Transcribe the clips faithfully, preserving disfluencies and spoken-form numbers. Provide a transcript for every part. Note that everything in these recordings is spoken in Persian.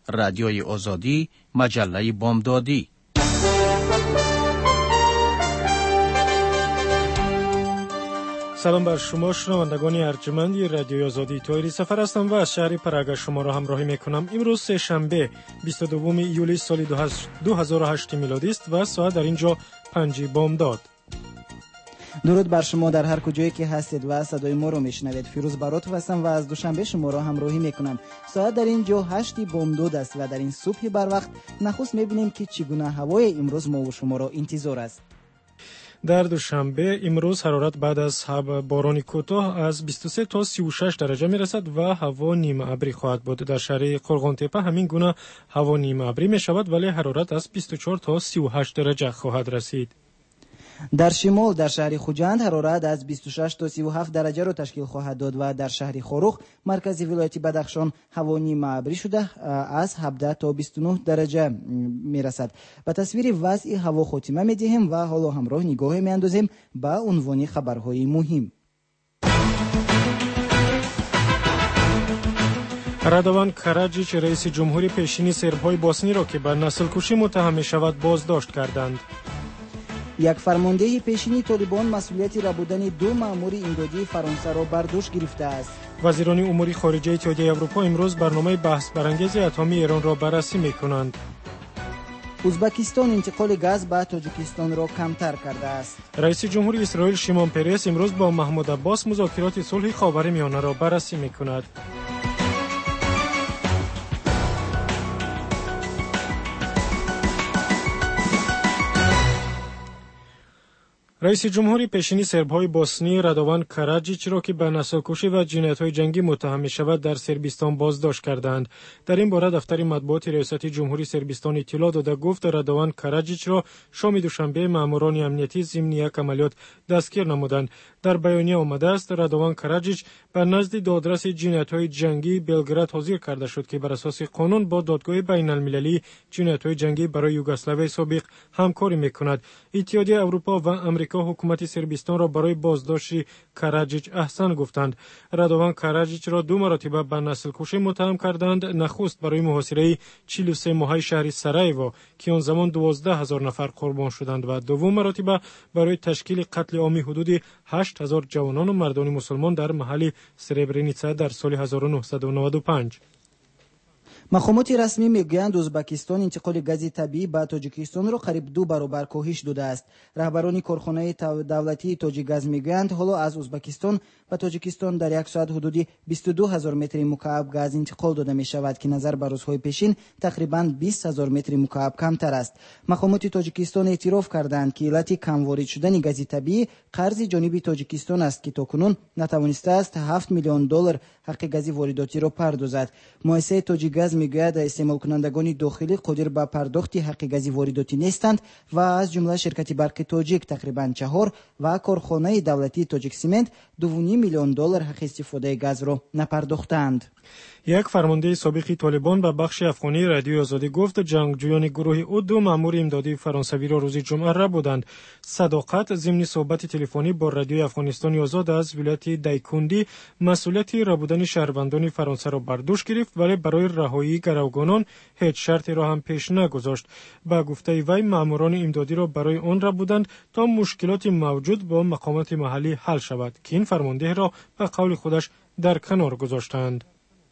رادیوی آزادی، مجله بامدادی. سلام بر شما شنوندگان ارجمند رادیوی آزادی. طاهری سفر هستم و از شهر پراگ شما را همراهی میکنم. امروز سه شنبه بیست و دوم ایولی سال دو هزار و هشت میلادی است و ساعت در اینجا پنج بامداد. درود بر شما در هر کجایی که هستید و صدای ما رو میشنوید. فیروز براتو هستم و از دوشنبه شما را همراهی میکنم. ساعت در اینجا هشت بامداد است و در این صبح بر وقت نخست میبینیم که چگونه هوای امروز ما و شما را انتظار است. در دوشنبه امروز حرارت بعد از باران کوتاه از بیست و سه تا سی و شش درجه میرسد و هوا نیمه ابری خواهد بود. در شهر قرغن‌تپه همین گونه هوا نیمه ابری می شود ولی حرارت از بیست و چهار تا سی و هشت درجه خواهد رسید. در شمال در شهر خوجند حرارت از بیست و شش تا سی و هفت درجه را تشکیل خواهد داد و در شهر خروخ مرکزی ولایت بدخشان هوا نیمه ابری شده از هفده تا بیست و نه درجه میرسد. به تصویر وضع هوا خاتمه میدهیم و حالا همراه نگاه میاندازیم به عنوان خبرهای مهم. رادوان کاراجیچ رئیس جمهوری پیشین سرب‌های بوسنی را که به نسل کشی متهم می‌شود بازداشت کردند. یک فرمانده پیشینی طالبان مسئولیت را بودن دو مأمور امدادی فرانسه را بر دوش گرفته است. وزیران امور خارجه اتحادیه اروپا امروز برنامه بحث برانگیز اتمی ایران را بررسی می‌کنند. ازبکستان انتقال گاز به تاجیکستان را کمتر کرده است. رئیس جمهوری اسرائیل شیمون پرس امروز با محمود عباس مذاکرات صلح خاورمیانه را بررسی می‌کند. رئیس جمهوری پیشینی سرب‌های بوسنی رادوان کاراجیچ را که به نسل‌کشی و جنایت‌های جنگی متهم می‌شود در صربستان بازداشت کردند. در این باره دفتر مطبوعات ریاست جمهوری صربستان اطلاع داده گفت رادوان کاراجیچ را شام دوشنبه ماموران امنیتی ضمن یک عملیات دستگیر نمودند. در بیانیه آمده است رادوان کاراجیچ به نزد دادرس جنایت‌های جنگی بلگراد حاضر کرده شد که بر اساس قانون با دادگاه بین‌المللی جنایت‌های جنگی برای یوگسلاوی سابق همکاری می‌کند. اتحادیه اروپا و آمریکا حکومت صربستان را برای بازداشت کاراجیچ احسان گفتند. رادوان کاراجیچ را دو مرتبه به نسل کشی متهم کردند. نخست برای محاصره چهل و سه ماهه شهر سرایوو که آن زمان دوازده هزار نفر قربان شدند و دوم مرتبه برای تشکیل قتل عامی حدود هشت هزار جوانان و مردان مسلمان در محل سربرنیتسا در سال هزار و نهصد و نود و پنج. مقامات رسمی میگویند ازبکستان انتقال گاز طبیعی به تاجیکستان را قریب دو برابر کاهش داده است. رهبران کارخانه دولتی تاجیکگاز میگویند حالا از ازبکستان به تاجیکستان در یک ساعت حدود بیست و دو هزار متر مکعب گاز انتقال داده می شود که نظر به روزهای پیشین تقریبا بیست هزار متر مکعب کمتر است. مقامات تاجیکستان اعتراف کردند که علت کم وارد شدن گاز طبیعی قرض جانب تاجیکستان است که تاکنون نتوانسته است هفت میلیون دلار حق گاز وارداتی را پردازد. مؤسسه تاجیکگاز میگوید استعمال کنندگان داخلی قادر به پرداخت حق گاز وارداتی نیستند و از جمله شرکت برق تاجیک تقریبا چهار و کارخانه دولتی تاجیک سمنت دو و نیم میلیون دلار حق استفاده گاز را نپرداختند. یک فرمانده سابق طالبان به بخش افغانی رادیو آزادی گفت جنگجویان گروه او دو مأمور امدادی فرانسوی را روز جمعه را بودند. صداقت ضمن صحبت تلفنی با رادیو افغانستان آزاد از ولایت دایکندی مسئولیت رابودن شهروندان فرانسه را بر دوش گرفت ولی برای رهایی گروگانان هیچ شرطی را هم پیش نگذاشت. با گفته وی مأموران امدادی را برای آن را بودند تا مشکلات موجود با مقامات محلی حل شود که این فرمانده را به قول خودش در کنار گذاشتند.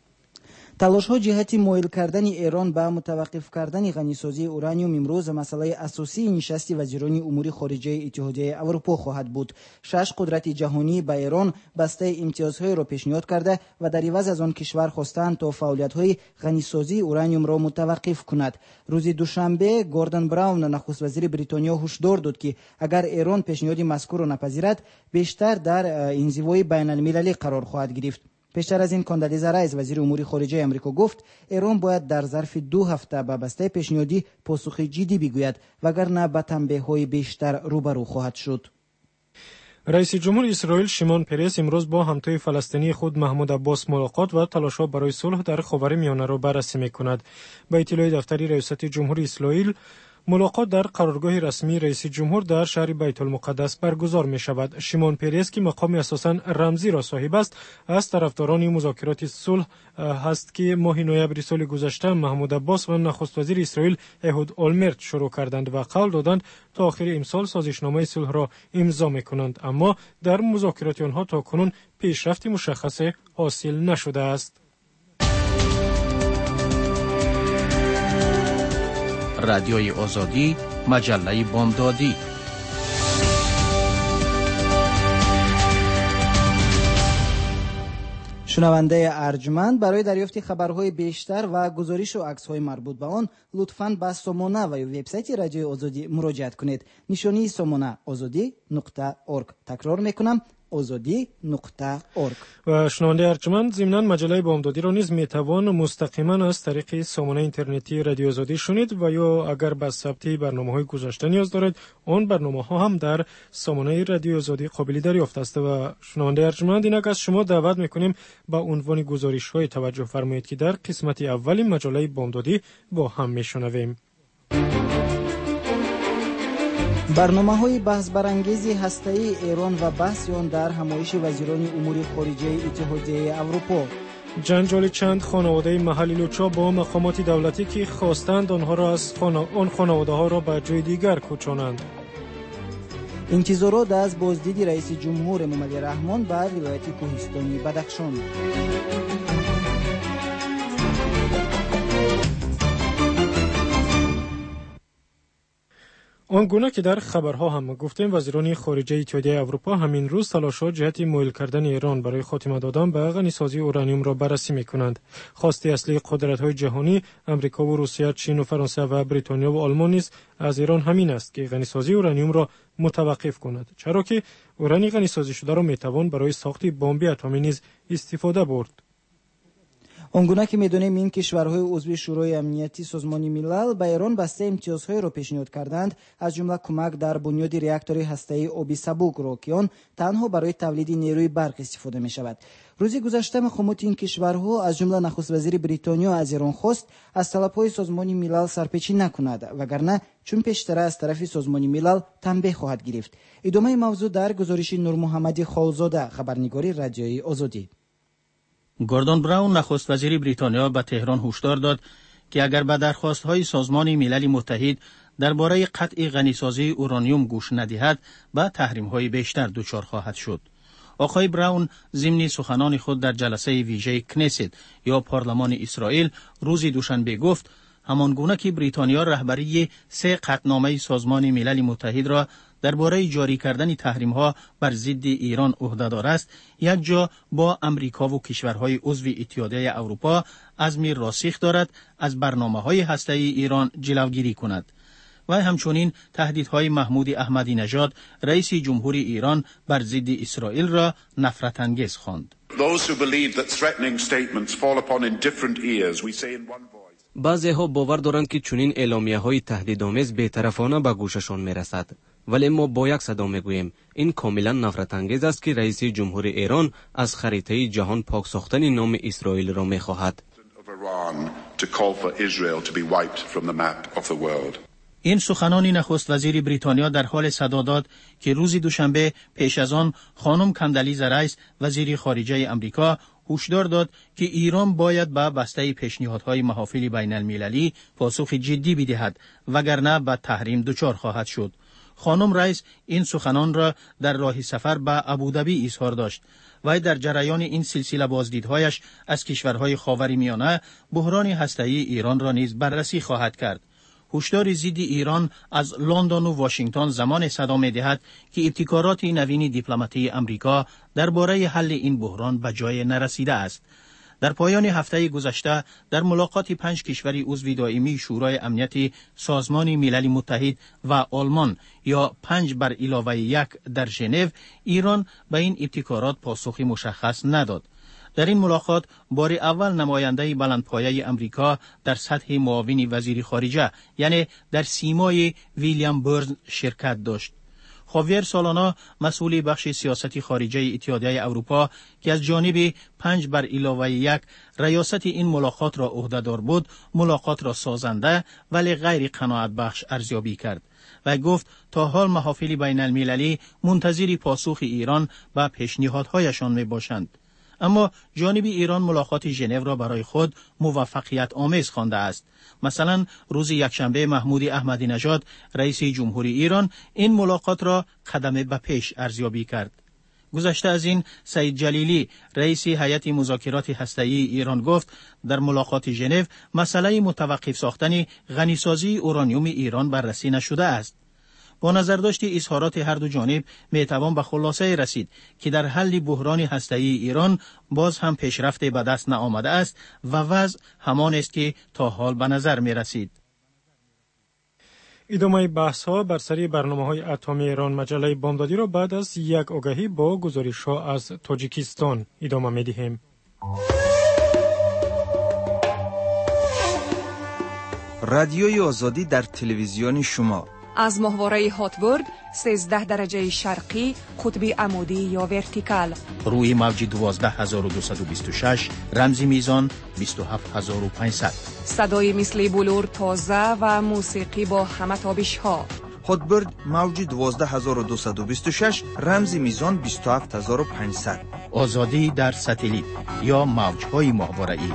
تلاش‌ها جهت مایل کردن ایران به متوقف کردن غنیسازی اورانیوم امروز مسئله اساسی نشست وزیران امور خارجه اتحادیه اروپا خواهد بود. شش قدرت جهانی به ایران بسته امتیازهای را پیشنهاد کرده و در عوض از آن کشور خواستند تا فعالیت‌های غنیسازی اورانیوم را متوقف کند. روز دوشنبه گوردن براون نخست وزیر بریتانیا هشدار داد که اگر ایران پیشنهاد مذکور را نپذیرد بیشتر در انزوای بین‌المللی قرار خواهد گرفت. پیشتر از این کاندالیزا رایس وزیر امور خارجه آمریکا گفت ایران باید در ظرف دو هفته به بسته پیشنهادی پاسخ جدی بگوید وگرنه به تنبیه‌های بیشتر روبرو خواهد شد. رئیس جمهور اسرائیل شیمون پرس امروز با همتای فلسطینی خود محمود عباس ملاقات و تلاش‌ها برای صلح در خاورمیانه را بررسی می‌کند. با اطلاع دفتر ریاست جمهوری اسرائیل ملاقات در قرارگاه رسمی رئیس جمهور در شهر بیت المقدس برگزار می شود. شیمون پریز که مقام اساساً رمزی را صاحب است، از طرفداران مذاکرات صلح هست که ماه نوامبر سال گذشته محمود عباس و نخست وزیر اسرائیل اهود اولمرت شروع کردند و قول دادند تا آخر امسال سازشنامه صلح را امضا می‌کنند، اما در مذاکرات آنها تا کنون پیشرفتی مشخص حاصل نشده است. رادیوی آزادی، مجله بامدادی. شنونده ارجمند، برای دریافت خبرهای بیشتر و گزارش و عکس‌های مربوط به آن لطفاً به سامانه و وبسایت رادیوی آزادی مراجعه کنید. نشانی سامانه آزادی نقطه اورگ. تکرار میکنم آزادی نقطه اورگ. و شنونده ارجمند، ضمناً مجله بامدادی را نیز میتوان مستقیما از طریق سامانه اینترنتی رادیو آزادی شنید و یا اگر به ثبت برنامه‌های گذشته نیاز دارید، آن برنامه‌ها هم در سامانه رادیو آزادی قابل دریافت است. و شنونده ارجمند، اینک از شما دعوت میکنیم با عنوان گزارش‌های توجه فرمایید که در قسمت اول مجله بامدادی با هم میشنویم. برنامه‌های بحث برانگیز هسته‌ای ایران و بحث آن در همایش وزیران امور خارجه اتحادیه اروپا. جنجال چند خانواده محلی لوچا با مقامات دولتی که خواستند آنها را از خانه آن خانواده‌ها را به جای دیگر کوچانند. انتظارات از بازدید رئیس جمهور محمد رحمان به ولایت کوهستانی بدخشان. آنگونه که در خبرها هم گفتیم، وزیران خارجه اتحادیه اروپا همین روز تلاش‌ها جهت مایل کردن ایران برای خاتمه دادن به غنیسازی اورانیوم را بررسی می‌کنند. خواست اصلی قدرت‌های جهانی آمریکا و روسیه، چین و فرانسه و بریتانیا و آلمان نیز از ایران همین است که غنیسازی اورانیوم را متوقف کند، چرا که اورانی غنیسازی شده را می‌توان برای ساخت بمب اتمی نیز استفاده برد. آنگونه که می‌دانیم این کشورهای عضو شورای امنیتی سازمان ملل به ایران بسته امتیازهای را پیشنهاد کردند، از جمله کمک در بنیاد راکتور هسته‌ای آبی سبک را که آن تنها برای تولید نیروی برق استفاده می‌شود. روز گذشته مقامات این کشورها از جمله نخست وزیر بریتانیا از ایران خواست از طلب‌های سازمان ملل سرپیچی نکند، وگرنه چون پیشتر از طرف سازمان ملل تنبیه خواهد گرفت. ادامه موضوع در گزارش نور محمدی خالزاده، خبرنگار رادیوی آزادی. گوردون براون نخست وزیر بریتانیا به تهران هشدار داد که اگر به درخواست‌های سازمان ملل متحد درباره قطع غنیسازی اورانیوم گوش ندهد، به تحریم‌های بیشتر دچار خواهد شد. آقای براون ضمن سخنان خود در جلسه ویژه کنست یا پارلمان اسرائیل روز دوشنبه گفت همانگونه که بریتانیا رهبری سه قطعنامه سازمان ملل متحد را درباره جاری کردن تحریم‌ها بر ضد ایران عهده‌دار است، یک جا با امریکا و کشورهای عضو اتحادیه اروپا عزم راسخ دارد از برنامه‌های هسته‌ای ایران جلوگیری کند. و همچنین تهدیدهای محمود احمدی نژاد رئیس جمهوری ایران بر ضد اسرائیل را نفرت انگیز خواند. بعضی‌ها باور دارند که چنین اعلامیه‌های تهدیدآمیز بی‌طرفانه به گوششان می‌رسد، ولی ما با یک صدا می‌گوییم این کاملا نفرت انگیز است که رئیس جمهور ایران از خریطه جهان پاک ساختن نام اسرائیل را می‌خواهد. این سخنان نخست وزیر بریتانیا در حال صدا داد که روز دوشنبه پیش از آن خانم کندالیزا رایس وزیر خارجه امریکا هشدار داد که ایران باید به بسته پیشنهادهای محافل بین المللی پاسخ جدی بدهد، وگرنه به تحریم دچار خواهد شد. خانم رایس این سخنان را در راه سفر به ابوظبی اظهار داشت و در جریان این سلسله بازدیدهایش از کشورهای خاورمیانه بحران هسته‌ای ایران را نیز بررسی خواهد کرد. هشدار ضد ایران از لندن و واشنگتن زمان صدا می‌دهد که ابتکارات نوین دیپلماتی امریکا درباره حل این بحران به جای نرسیده است. در پایان هفته گذشته در ملاقات پنج کشور عضو دائمی شورای امنیت سازمان ملل متحد و آلمان یا پنج بر علاوه یک در ژنو، ایران به این ابتکارات پاسخی مشخص نداد. در این ملاقات بار اول نماینده بلندپایه امریکا در سطح معاون وزیر خارجه یعنی در سیمای ویلیام برنز شرکت داشت. خاویر سولانا مسئول بخش سیاست خارجه اتحادیه اروپا که از جانب پنج بر علاوه یک ریاست این ملاقات را عهده‌دار بود، ملاقات را سازنده ولی غیر قناعت بخش ارزیابی کرد و گفت تا حال محافل بین المللی منتظر پاسخ ایران به پیشنهادهایشان می باشند. اما جانب ایران ملاقات ژنو را برای خود موفقیت آمیز خوانده است. مثلا روز یکشنبه محمود احمدی نژاد رئیس جمهوری ایران این ملاقات را قدم به پیش ارزیابی کرد. گذشته از این سعید جلیلی رئیس هیئت مذاکرات هسته‌ای ایران گفت در ملاقات ژنو مسئله متوقف ساختن غنیسازی اورانیوم ایران بررسی نشده است. با نظرداشت اظهارات هر دو جانب میتوان به خلاصه رسید که در حل بحران هسته‌ای ایران باز هم پیشرفت به دست نآمده است و وضع همان است که تا حال به نظر می رسید. ادامه بحث ها بر سر برنامه های اتمی ایران مجله بامدادی را بعد از یک آگهی با گزارش ها از تاجیکستان ادامه می دهیم. رادیوی آزادی در تلویزیون شما از ماهواره هاتبورد سیزده درجه شرقی قطب عمودی یا ورتیکال روی موج دوازده هزار و دویست و بیست و شش رمزی میزان بیست و هفت هزار و پانصد صدای مثل بلور تازه و موسیقی با همه تابش ها. هاتبورد موج دوازده هزار و دویست و بیست و شش رمزی میزان بیست و هفت هزار و پانصد. آزادی در ساتلیت یا موج‌های ماهواره‌ای.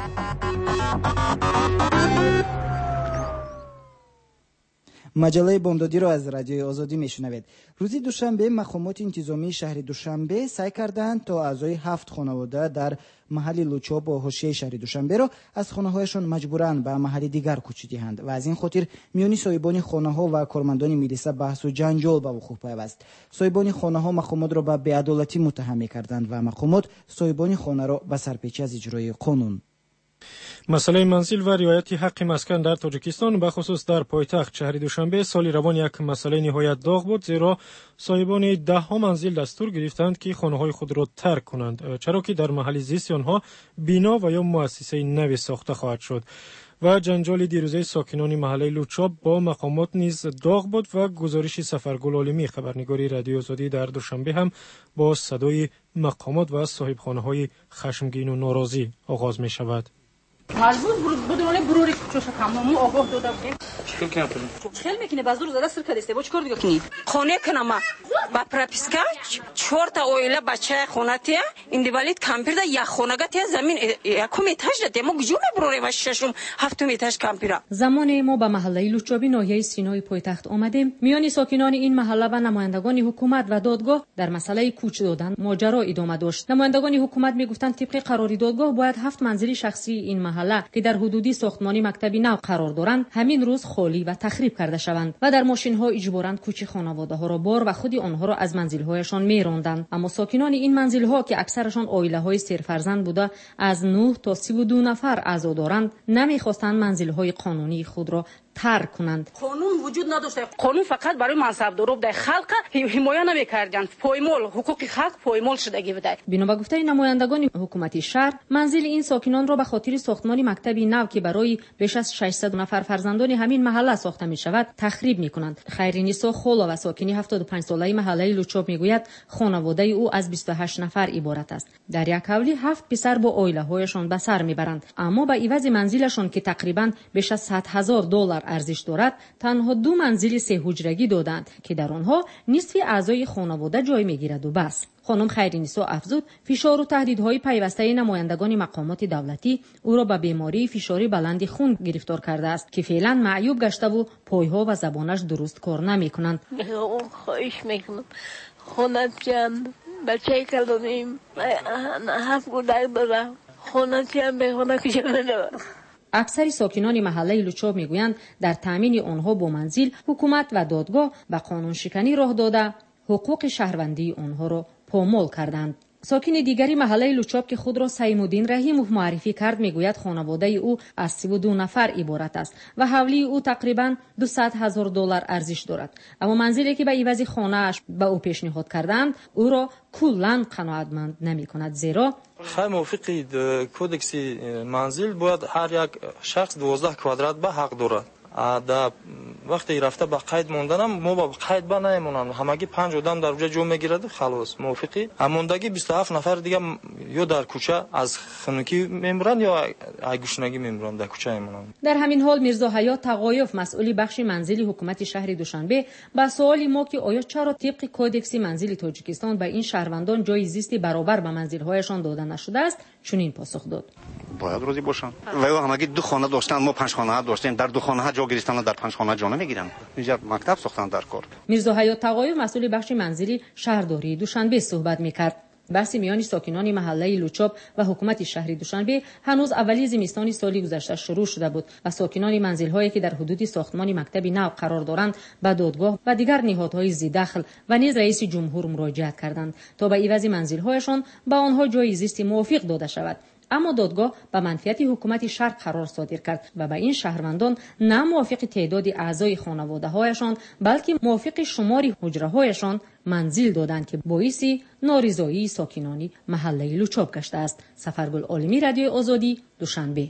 مجله بامدادی را از رادیوی آزادی میشنوید. روز دوشنبه مقامات انتظامی شهر دوشنبه سعی کردند تا اعضای هفت خانواده در محل لوچوب و حاشیه شهر دوشنبه را از خانه‌هایشان مجبوراً به محل دیگر کوچ دهند و از این خاطر میان صاحبان خانه‌ها و کارمندان ملیسا بحث و جنجال به وقوع پیوست. صاحبان خانه‌ها مقامات را به بی‌عدالتی متهم می‌کردند و مقامات صاحبان خانه را به سرپیچی از اجرای قانون. مسئله منزل و رعایت حق مسکن در تاجیکستان به خصوص در پایتخت شهر دوشنبه سال روان یک مسئله نهایت داغ بود، زیرا صاحبان ده ها منزل دستور گرفتند که خانه‌های خود را ترک کنند، چرا که در محل زیست آنها بنا و یا مؤسسه نوی ساخته خواهد شد. و جنجال دیروزه ساکنان محله لوچاب با مقامات نیز داغ بود و گزارش سفرگل عالمی خبرنگاری رادیو آزادی در دوشنبه هم با صدای مقامات و صاحب خانه‌های خشمگین و ناراضی آغاز می شود. مجبور بدون بروری چوش کامو آگاه داده بودیم. چیکار کنیم؟ چیکار میکنی؟ بازور زده سر کردیسته. با چیکار دیگه کنی؟ خونه کنم با پراپیسکا چهار تا اویله بچه خونه تیا این دیوالید کامپیوتر یک خونگه تیا زمین یکم ایتاژ داده ما گجوم بروری و ششم هفتم ایتاژ کامپیوتر. زمانی ما به محله لوچابی ناحیه سینای پایتخت آمدیم، میان ساکنان این محله و نمایندگان حکومت و دادگاه در مسئله کوچ دادن ماجرا ادامه داشت. نمایندگان حکومت میگفتند طبق قرار دادگاه باید هفت منزل شخصی این محله که در حدودی ساختمانی مکتبی نو قرار دارند همین روز خالی و تخریب کرده شوند و در ماشین ها اجباراً کوچه خانواده ها را بار و خودی آنها را از منزل هایشان میراندند. اما ساکنان این منزل ها که اکثرشان عائله های سرفرزند بوده از نه تا سی و دو نفر اعضا دارند نمیخواستند منزل های قانونی خود را ترک کنند. قانون وجود نداشته. قانون فقط برای منصبداران در خلق حمایت نمی‌کردند. پایمال حقوق خلق پایمال شدگی بوده. بنا به گفته نمایندگان حکومتی شهر، منزل این ساکنان را به خاطر ساختمان مکتبی نو که برای بیش از ششصد نفر فرزندان همین محله ساخته می شود تخریب می کنند. خیرنیسا خولا و ساکنی هفتاد و پنج ساله محله لوچاب می گوید خانواده او از بیست و هشت نفر عبارت است. در یک حولی هفت پسر با عائله هایشان به سر می برند، اما به عوض منزلشان که تقریبا بیش از صد هزار دلار ارزش دارد تنها دو منزل سه حجرگی دادند که در آنها نصف اعضای خانواده جای میگیرد و بس. خانم خیرنیسا افزود فشار و تهدیدهای پیوسته نمایندگان مقامات دولتی او را به بیماری فشاری بلند خون گرفتار کرده است که فعلا معیوب گشته و پایها و زبانش درست کار نمی‌کنند. خواهش میکنم خونت جان بچه کلونیم هفت کودک دارم خونت جان به خونه کشیده ندارم. اکثر ساکنان محله لوچاب میگویند در تامین آنها با منزل حکومت و دادگاه به قانون شکنی راه داده حقوق شهروندی آنها را پامال کردند. ساکن دیگری محله لوچاب که خود را سیمودین رحیموف معرفی کرد میگوید خانواده او از سی و دو نفر عبارت است و حولی او تقریبا دویست هزار دلار ارزش دارد، اما منزلی که به عوض خانه اش به او پیشنهاد کردند او را کلاً قناعتمند نمی کند، زیرا خیلی موافق کودکس منزل باید هر یک شخص دوازده کوادرات به حق دارد. در وقتی رفته به قید موندنم ما با قید با نمیمونم، همگی پنج آدم در اونجا جمع میگیرد خلاص موافقی. هموندگی بیست و هفت نفر دیگه یا در کوچه از خنکی میمونن یا گشنگی میمونن در کوچه میمونن. در همین حال میرزا حیات تقایف مسئول بخش منزلی حکومت شهر دوشنبه با سوالی ما که آیا چرا طبق کودکس منزلی تاجیکستان به این شهروندان جای زیستی برابر به منزل‌هایشان داده نشده است چنین پاسخ داد: باید روزی باشن. و همگی دو خانه داشتن، ما پنج خانه داشتیم، در دو خانه جا گرفتن، در پنج خانه جا نمیگیرن. اینجا مکتب ساختن در کار. میرزا حیات تقایف مسئول بخش منزلی شهرداری دوشنبه صحبت میکرد. بحث میان ساکنان محله لوچاب و حکومت شهر دوشنبه هنوز اولی زمستان سال گذشته شروع شده بود و ساکنان منزل‌هایی که در حدود ساختمان مکتب نو قرار دارند به دادگاه و دیگر نهادهای ذی‌دخل و نیز رئیس جمهور مراجعه کردند تا به عوض منزل‌هایشان به آنها جای زیست موافق داده شود. اما دادگاه به منفیت حکومت شهر قرار صادر کرد و به این شهروندان نه موافق تعداد اعضای خانواده‌هایشان بلکه موافق شمار حجره‌هایشان منزل دادند که باعث نارضایی ساکنان محله لوچاب گشته است. سفرگل عالمی، رادیو آزادی، دوشنبه.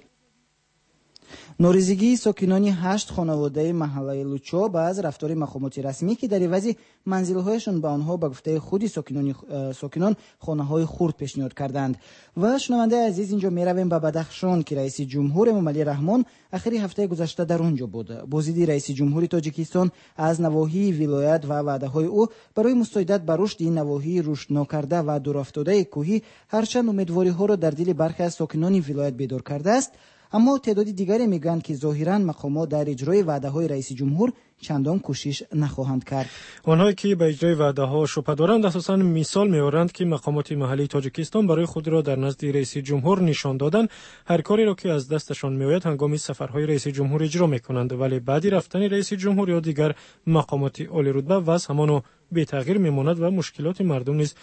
نوریزگی ساکنان هشت خانواده محله لوچاب از رفتار مقامات رسمی که در عوض منزل‌هایشان به آنها به گفته خود ساکنان ساکنان خانه‌های خرد پیشنهاد کردند. و شنونده عزیز، اینجا میرویم به بدخشان که رئیس جمهور امام علی رحمان آخر هفته گذشته در آنجا بود. بازدید رئیس جمهوری تاجیکستان از نواحی ولایت و وعده‌های او برای مساعدت به رشد این نواحی رشد ناکرده و دورافتاده کوهی هرچند امیدواری‌ها را در دل برخی از ساکنان ولایت بیدار کرده است، اما تعداد دیگری میگویند که ظاهراً مقامات در اجرای وعده‌های رئیس جمهور چندان کوشش نخواهند کرد. آنهایی که به اجرای وعده‌ها شبهه دارند اساساً مثال می‌آورند که مقامات محلی تاجیکستان برای خود را در نزد رئیس جمهور نشان دادن هر کاری را که از دستشان میآید هنگام سفرهای رئیس جمهور اجرا می‌کنند، ولی بعد رفتن رئیس جمهور یا دیگر مقامات عالی رتبه وضع همان بی تغییر میماند و مشکلات مردم نیز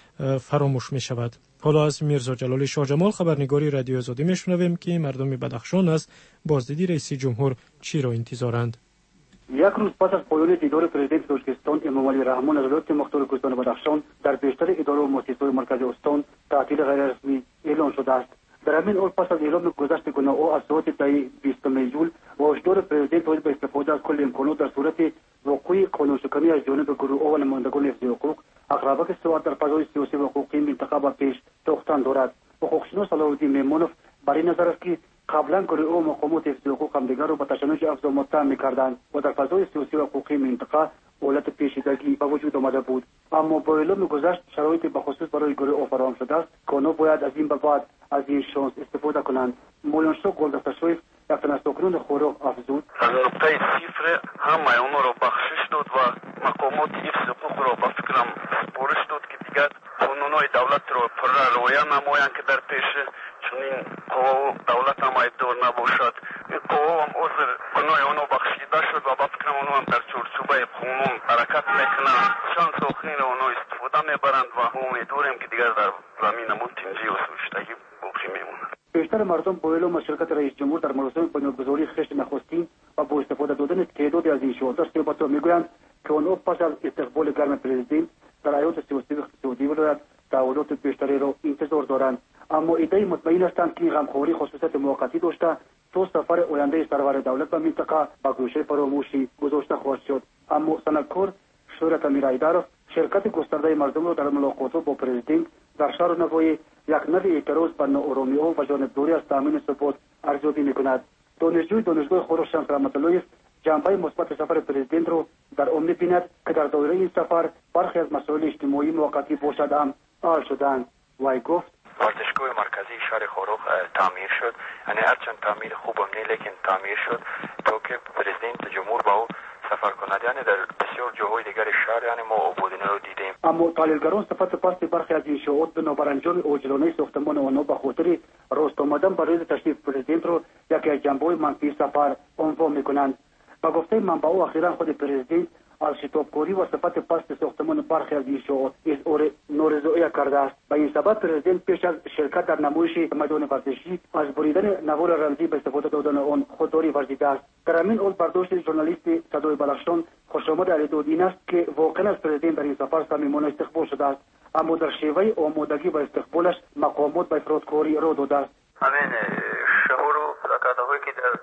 فراموش می شود. حالا از میرزا جلال شاه جمال خبرنگاری رادیو آزادی میشنویم که مردم بدخشان از بازدیدی رئیس جمهور چی را انتظارند. یک روز پس از پایان دیدار پرزیدنت تاجیکستان امام علی رحمان از ولایت مختار کوهستان بدخشان در بیشتر اداره و مؤسسه‌های مرکزی استان تعطیل غیر رسمی اعلان شده است. در همین حال پس از اعلام گذشت گناه از ساعت بیستم ایول و هشدار پرزیدنت باید به استفاده از کل امکانات در صورت وقوع قانون‌شکنی از جانب گروه‌ها و نمایندگان حفظ حقوق اقربا که سواد در فضای سیاسی و حقوقی منطقه به پیش تاختن دارد. حقوقشناس صلاح‌الدین میمونوف برای نظر است که قبلا گروه‌ها و مقامات حفظ حقوق همدیگر را به تشنج افزا متهم می‌کردند و در فضای سیاسی و حقوقی منطقه حالت پیچیدگی به وجود آمده بود. اما با اعلام گذشت شرایط بخصوص برای گروه‌ها فراهم شده است که آنها باید از این به بعد از این شانس استفاده کنند. مولانا گلدستشویف یک تن از ساکنان خوراک افزود: از نقطه صفر همه آنها را بخشش داد و مقامات حفظ حقوق را به فکرم سپارش داد که دیگر قانون‌های دولت را پر رعایت نمایند که در پیش چنین قوا دولت هم ایبدار نباشد. این قوا هم عذر گناه آنها بخشیده شد و به فکرم آنها هم در چارچوبه قانون حرکت میکنند. چند ساخنین آنها استفاده میبرند و امیدواریم که دیگر در زمین منتنجی و سوشتگی باقی میمونند. بیشتر مردم با اعلام شرکت رئیس جمهور در مراسم بنیادگذاری خشت نخستین و با استفاده دادن تعدادی از این شعارها صحبت را میگویند که آنها پس از استقبال گرم پرزیدنت در حیات سیاسی و اقتصادی ولایت تحولات بیشتری را انتظار دارند. اما ایده مطمئن هستند که غمخواری خصوصیت موقتی داشته تا سفر آینده سرور دولت به منطقه به گوشه فراموشی گذاشته خواهد شد. اما صنعتکار شهرت امیر ایدرov شرکت گسترده مردم را در ملاقات با پرزیدنت در شهر نوای یک نوع اعتراض بر ناآرامی‌ها و جانبداری از تامین ثبات ارزیابی می‌کند. دانشجوی دانشگاه خورش شمس رحمت اللهیف جنبه مثبت سفر پرزیدنت را در آن می‌بیند که در دایره این سفر برخی از مسائل اجتماعی موقتی باشد هم حل شدند. وی گفت: ورزشگاه مرکزی شهر خاروق تعمیر شد، یعنی هرچند تعمیر خوبم نه لیکن تعمیر شد تا که پرزیدنت جمهور با او سفر کند. یعنی در بسیار جاهای دیگر شهر یعنی ما آبادانی رو دیدیم. اما تحلیلگران صفت پست برخی از انشاءات بنابر انجام عاجلانه ساختمان آنها به خاطر راست آمدن برای تشریف پرزیدنت را یکی از جنبه‌های منفی سفر عنوان می‌کنند. با گفته منبع‌ها اخیراً خود پرزیدنت از شتابکاری و صفت پست ساختمان برخی از انشاءات اظهار نارضایی کرده است. به این سبب پرزیدنت پیش از شرکت در نمایش میدان ورزشی از بریدن نوار رمزی به استفاده دادن آن خودداری ورزیده است. در همین حال برداشت ژورنالیست صدای بدخشان خوشامد علیداد این است که واقعا از پرزیدنت در این سفر صمیمانه استقبال شده است، اما در شیوه آمادگی و استقبالش مقامات به افراطکاری را داده است. همین شهور و پلاکارت‌هایی که در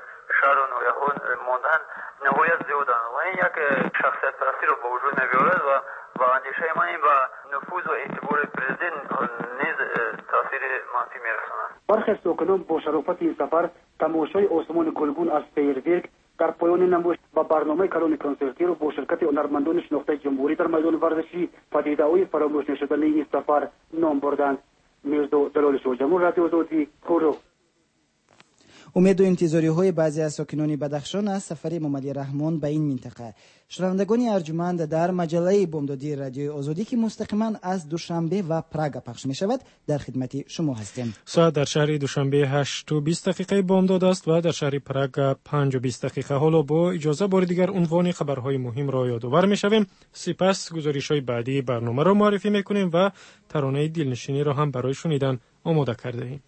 شهر و نویاهون ماندن نهایت زیادن و این یک شخصیت پرستی رو به وجود می‌آورد و و اندیشه من این و نفوذ و اعتبار پرزیدنت نیز تاثیر منفی می‌رساند. برخی ساکنان با شرافت این سفر تماشای آسمان گلگون از فیرورک در پایان نمایش و برنامه کلان کنسرتی رو با شرکت هنرمندان شناخته جمهوری در میدان ورزشی پدیده‌های فراموش نشدنی این سفر نام بردند. میرزا جلال شاه، رادیو آزادی، کورو. امید و انتظاری های بعضی از ساکنان بدخشان از سفر امام علی رحمان به این منطقه. شنوندگان ارجمند در مجله بامدادی رادیو آزادی که مستقیما از دوشنبه و پراگ پخش می شود در خدمت شما هستیم. ساعت در شهر دوشنبه هشت و بیست دقیقه بامداد است و در شهر پراگ پنج و بیست دقیقه. حالا با اجازه بار دیگر عنوان خبرهای مهم را یادآور می شویم. سپس گزارش های بعدی برنامه را معرفی می کنیم و ترانه دلنشینی را هم برای شنیدن آماده کرده ایم.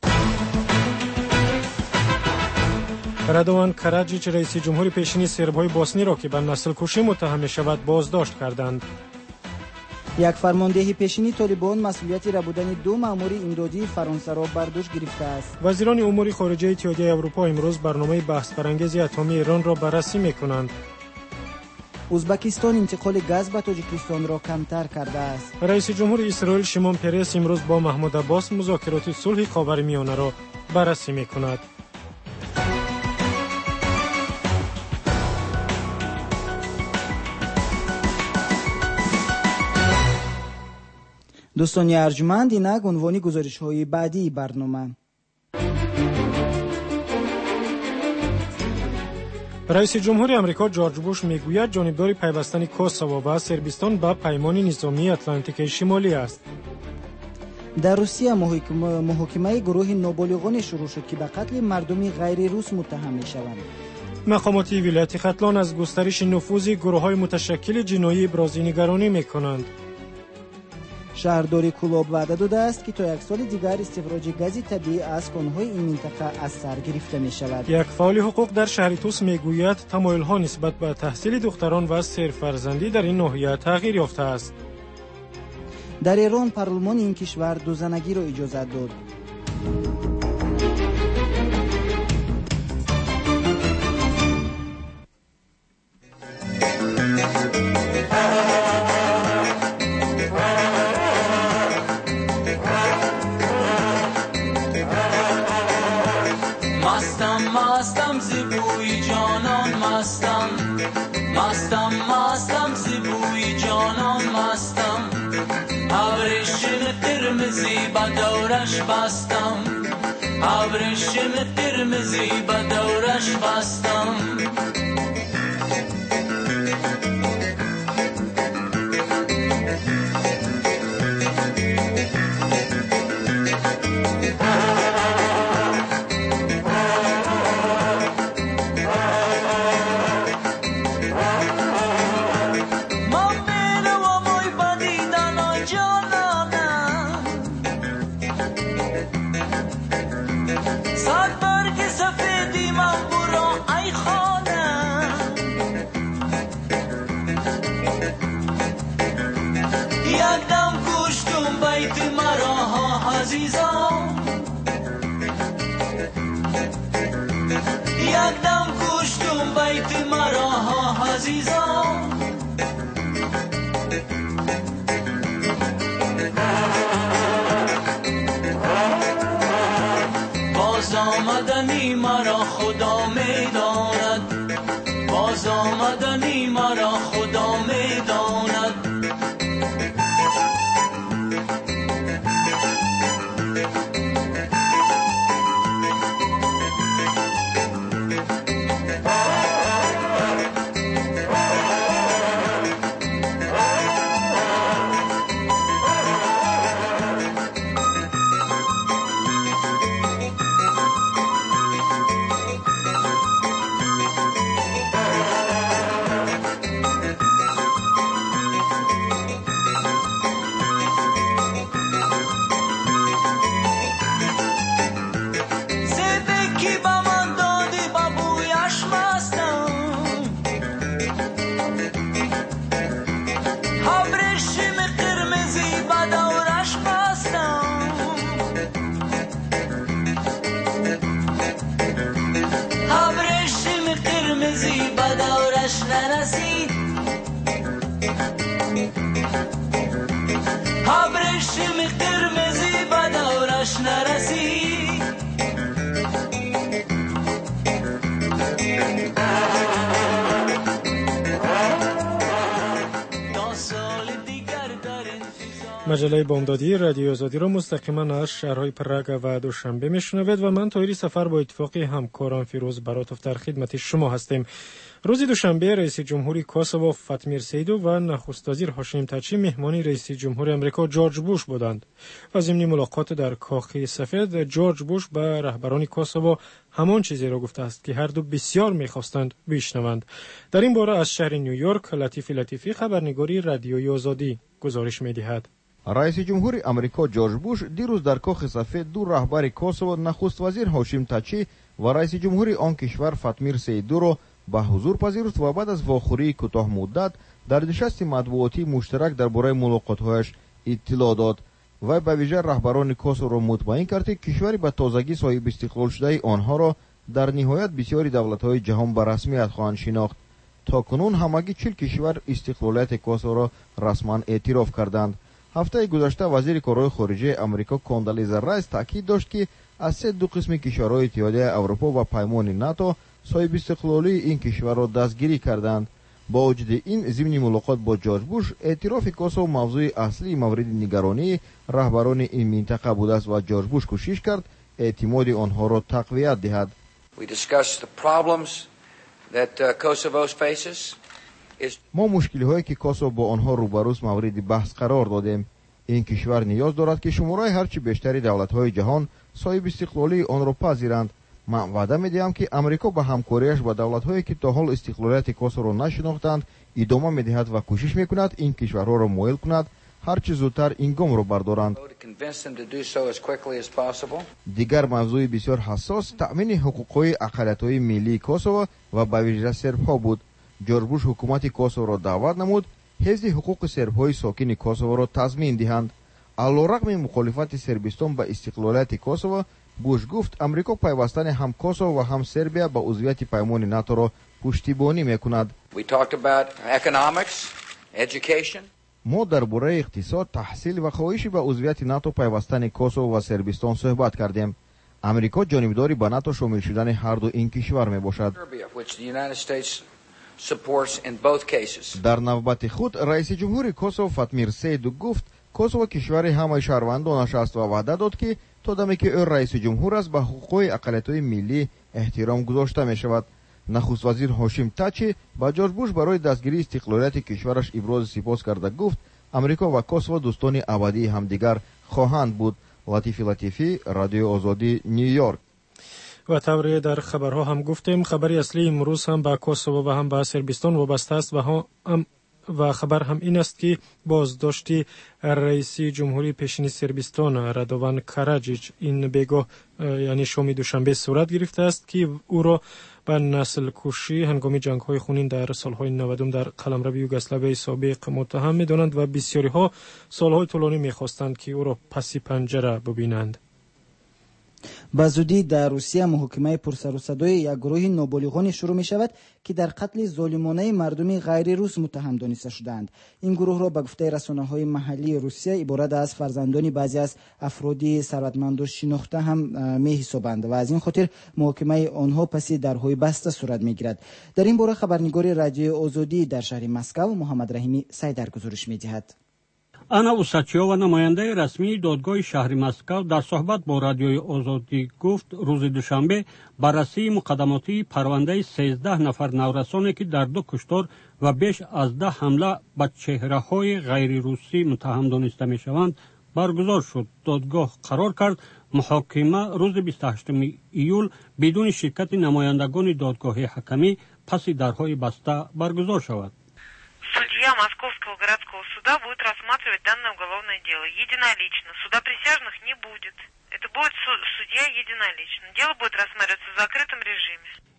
رادوان کراجیچ رئیس جمهور پیشین سرب‌های بوسنی را که به نسل کشی متهم می‌شود بازداشت کردند. یک فرماندهی پیشینی طالبان مسئولیت ربودن دو مأمور امدادی فرانسه را بر دوش گرفته است. وزیران امور خارجه اتحادیه اروپا امروز برنامه بحث برانگیز اتمی ایران را بررسی می‌کنند. ازبکستان انتقال گاز به تاجیکستان را کمتر کرده است. رئیس جمهور اسرائیل شیمون پرس امروز با محمود عباس مذاکرات صلح خاورمیانه را بررسی می‌کند. دوستان ارجمند، اینک عنوان گزارش های بعدی برنامه. رئیس جمهور امریکا جورج بوش میگوید جانبداری پیوستن کوسوو و سربستان به پیمان نظامی اتلانتیک شمالی است. در روسیه محاکمه گروه نابالغان شروع شد که به قتل مردم غیر روس متهم می‌شوند. مقامات ولایت ختلان از گسترش نفوذ گروه‌های متشکل جنایی ابراز نگرانی می‌کنند. شهرداری کولاب وعده داده است که تا یک سال دیگر استخراج گاز طبیعی از کان‌های این منطقه از سر گرفته می شود. یک فعال حقوق در شهر توس میگوید تمایل‌ها نسبت به تحصیل دختران و سرفرزندی در این ناحیه تغییر یافته است. در ایران پارلمان این کشور دو زنگی را اجازه داد. دورش بستم ابریشم قرمزی به دورش بستم یکدم کشتم بیت مرا عزیزان باز آمدنی مرا خدا میداند باز آمدنی مرا خدا میداند ابریشم قرمزی به دورش نرسید مجله بامدادی رادیو آزادی را مستقیما از شهرهای پراگ و دوشنبه میشنوید و من طاهری سفر با اتفاقی همکارم فیروز براتوف در خدمت شما هستیم. روز دوشنبه رئیس جمهوری کوسوو فاتمیر سیدو و نخست وزیر هاشم تاچی مهمانی رئیس جمهور امریکا جورج بوش بودند. و ضمن ملاقات در کاخ سفید جورج بوش به رهبران کوسوو همان چیزی را گفته است که هر دو بسیار می‌خواستند بشنوند. در این باره از شهر نیویورک لطیفی لطیفی خبرنگاری رادیوی آزادی گزارش می‌دهد. رئیس جمهور امریکا جورج بوش دیروز در کاخ سفید دو رهبر کوسوو نخست وزیر هاشم تاچی و رئیس جمهور آن کشور فاتمیر سیدو را به حضور پذیرفت و بعد از واخوری کوتاه مدت در نشست مطبوعاتی مشترک درباره ملاقات‌هایش اطلاع داد و به ویژه رهبران کوسوو را مطمئن کرد که کشوری به تازگی صاحب استقلال شده آنها را در نهایت بسیاری دولت‌های جهان به رسمیت خواهند شناخت. تا کنون همگی چهل کشور استقلالیت کوسوو را رسما اعتراف کردند. هفته گذشته وزیر کارهای خارجه امریکا کاندالیزا رایس تاکید داشت که از سه دو قسم کشورهای اتحادیه اروپا و پیمان ناتو صاحب استقلالی این کشور را دستگیری کردند. با وجود این ضمن ملاقات با جورج بوش اعتراف کوسوو موضوع اصلی مورد نگرانی رهبران این منطقه بوده است و جورج بوش کوشش کرد اعتماد آنها را تقویت دهد. ما مشکل‌هایی که کوسوو با آنها روبروست مورد بحث قرار دادیم. این کشور نیاز دارد که شمارهای هرچی بیشتری دولت‌های جهان صاحب استقلالی آن را پذیرند. من وعده می‌دهم که امریکا با همکاریش با دولت‌هایی که تا حال استقلالیت کوسوو را نشناختند ادامه می‌دهد و کوشش می‌کند این کشورها را مایل کند هرچی زودتر این گام را بردارند. دیگر موضوع بسیار حساس تأمین حقوق‌های اقلیت‌های ملی کوسوو و به ویژه سرب‌ها بود. جورج بوش حکومت کوسوو را دعوت نمود حفظ حقوق سرب‌های ساکن کوسوو را تضمین دهند. علیرغم مخالفت سربستان به استقلالیت کوسوو، بوش گفت امریکا پیوستن هم کوسوو و هم سربیا به عضویت پیمان ناتو را پشتیبانی میکند. ما درباره اقتصاد، تحصیل و خواهش به عضویت ناتو پیوستن کوسوو و سربستان صحبت کردیم. امریکا جانبداری به ناتو شامل شدن هر دو این کشور میباشد. در نوبت خود رئیس جمهور کوسوو فاتمیر سیدو گفت کوسوو کشور همه شهروندانش است و وعده داد که تا دمی که او رئیس جمهور است به حقوق اقلیت‌های ملی احترام گذاشته می شود. نخست وزیر هاشم تاچی با جورج بوش برای دستگیری استقلالیت کشورش ابراز سپاس کرده گفت امریکا و کوسوو دوستان ابدی همدیگر خواهند بود. لطیفی لطیفی، رادیو آزادی، نیویورک. و طوری در خبرها هم گفتیم خبری اصلی امروز هم به کوسوو و هم به سربستان وابسته است و هم و خبر هم این است که بازداشتی رئیس جمهوری پیشین سربستان رادوان کاراجیچ این بگاه یعنی شام دوشنبه صورت گرفته است که او را به نسل کشی هنگام جنگ های خونین در سالهای نود در قلمرو یوگسلاوی سابق متهم می‌دانند و بسیاری ها سالهای طولانی می‌خواستند که او را پس پنجره ببینند. به زودی در روسیه محاکمه پرسر و صدای یک گروه نابالغان شروع می شود که در قتل ظالمانه مردم غیر روس متهم دانسته شدند. این گروه را به گفته رسانه‌های محلی روسیه عبارت از فرزندان بعضی از افراد ثروتمند و شناخته هم می حسابند و از این خاطر محاکمه آنها پس درهای بسته صورت می گیرد. در این باره خبرنگار رادیو آزادی در شهر مسکو محمد رحیمی سایدر گزارش می دهد. انا اوساچیووا نماینده رسمی دادگاه شهر مسکو در صحبت با رادیوی آزادی گفت روز دوشنبه بررسی مقدماتی پرونده سیزده نفر نورسانی که در دو کشتار و بیش از ده حمله به چهره‌های غیر روسی متهم دانسته می‌شوند برگزار شد. دادگاه قرار کرد محاکمه روز بیست و هشتم ایول بدون شرکت نمایندگان دادگاه حکمی پس درهای بسته برگزار شود. Судья Московского городского суда будет рассматривать данное уголовное дело единолично. Суда присяжных не будет. Это будет судья единолично. Дело будет рассматриваться в закрытом режиме.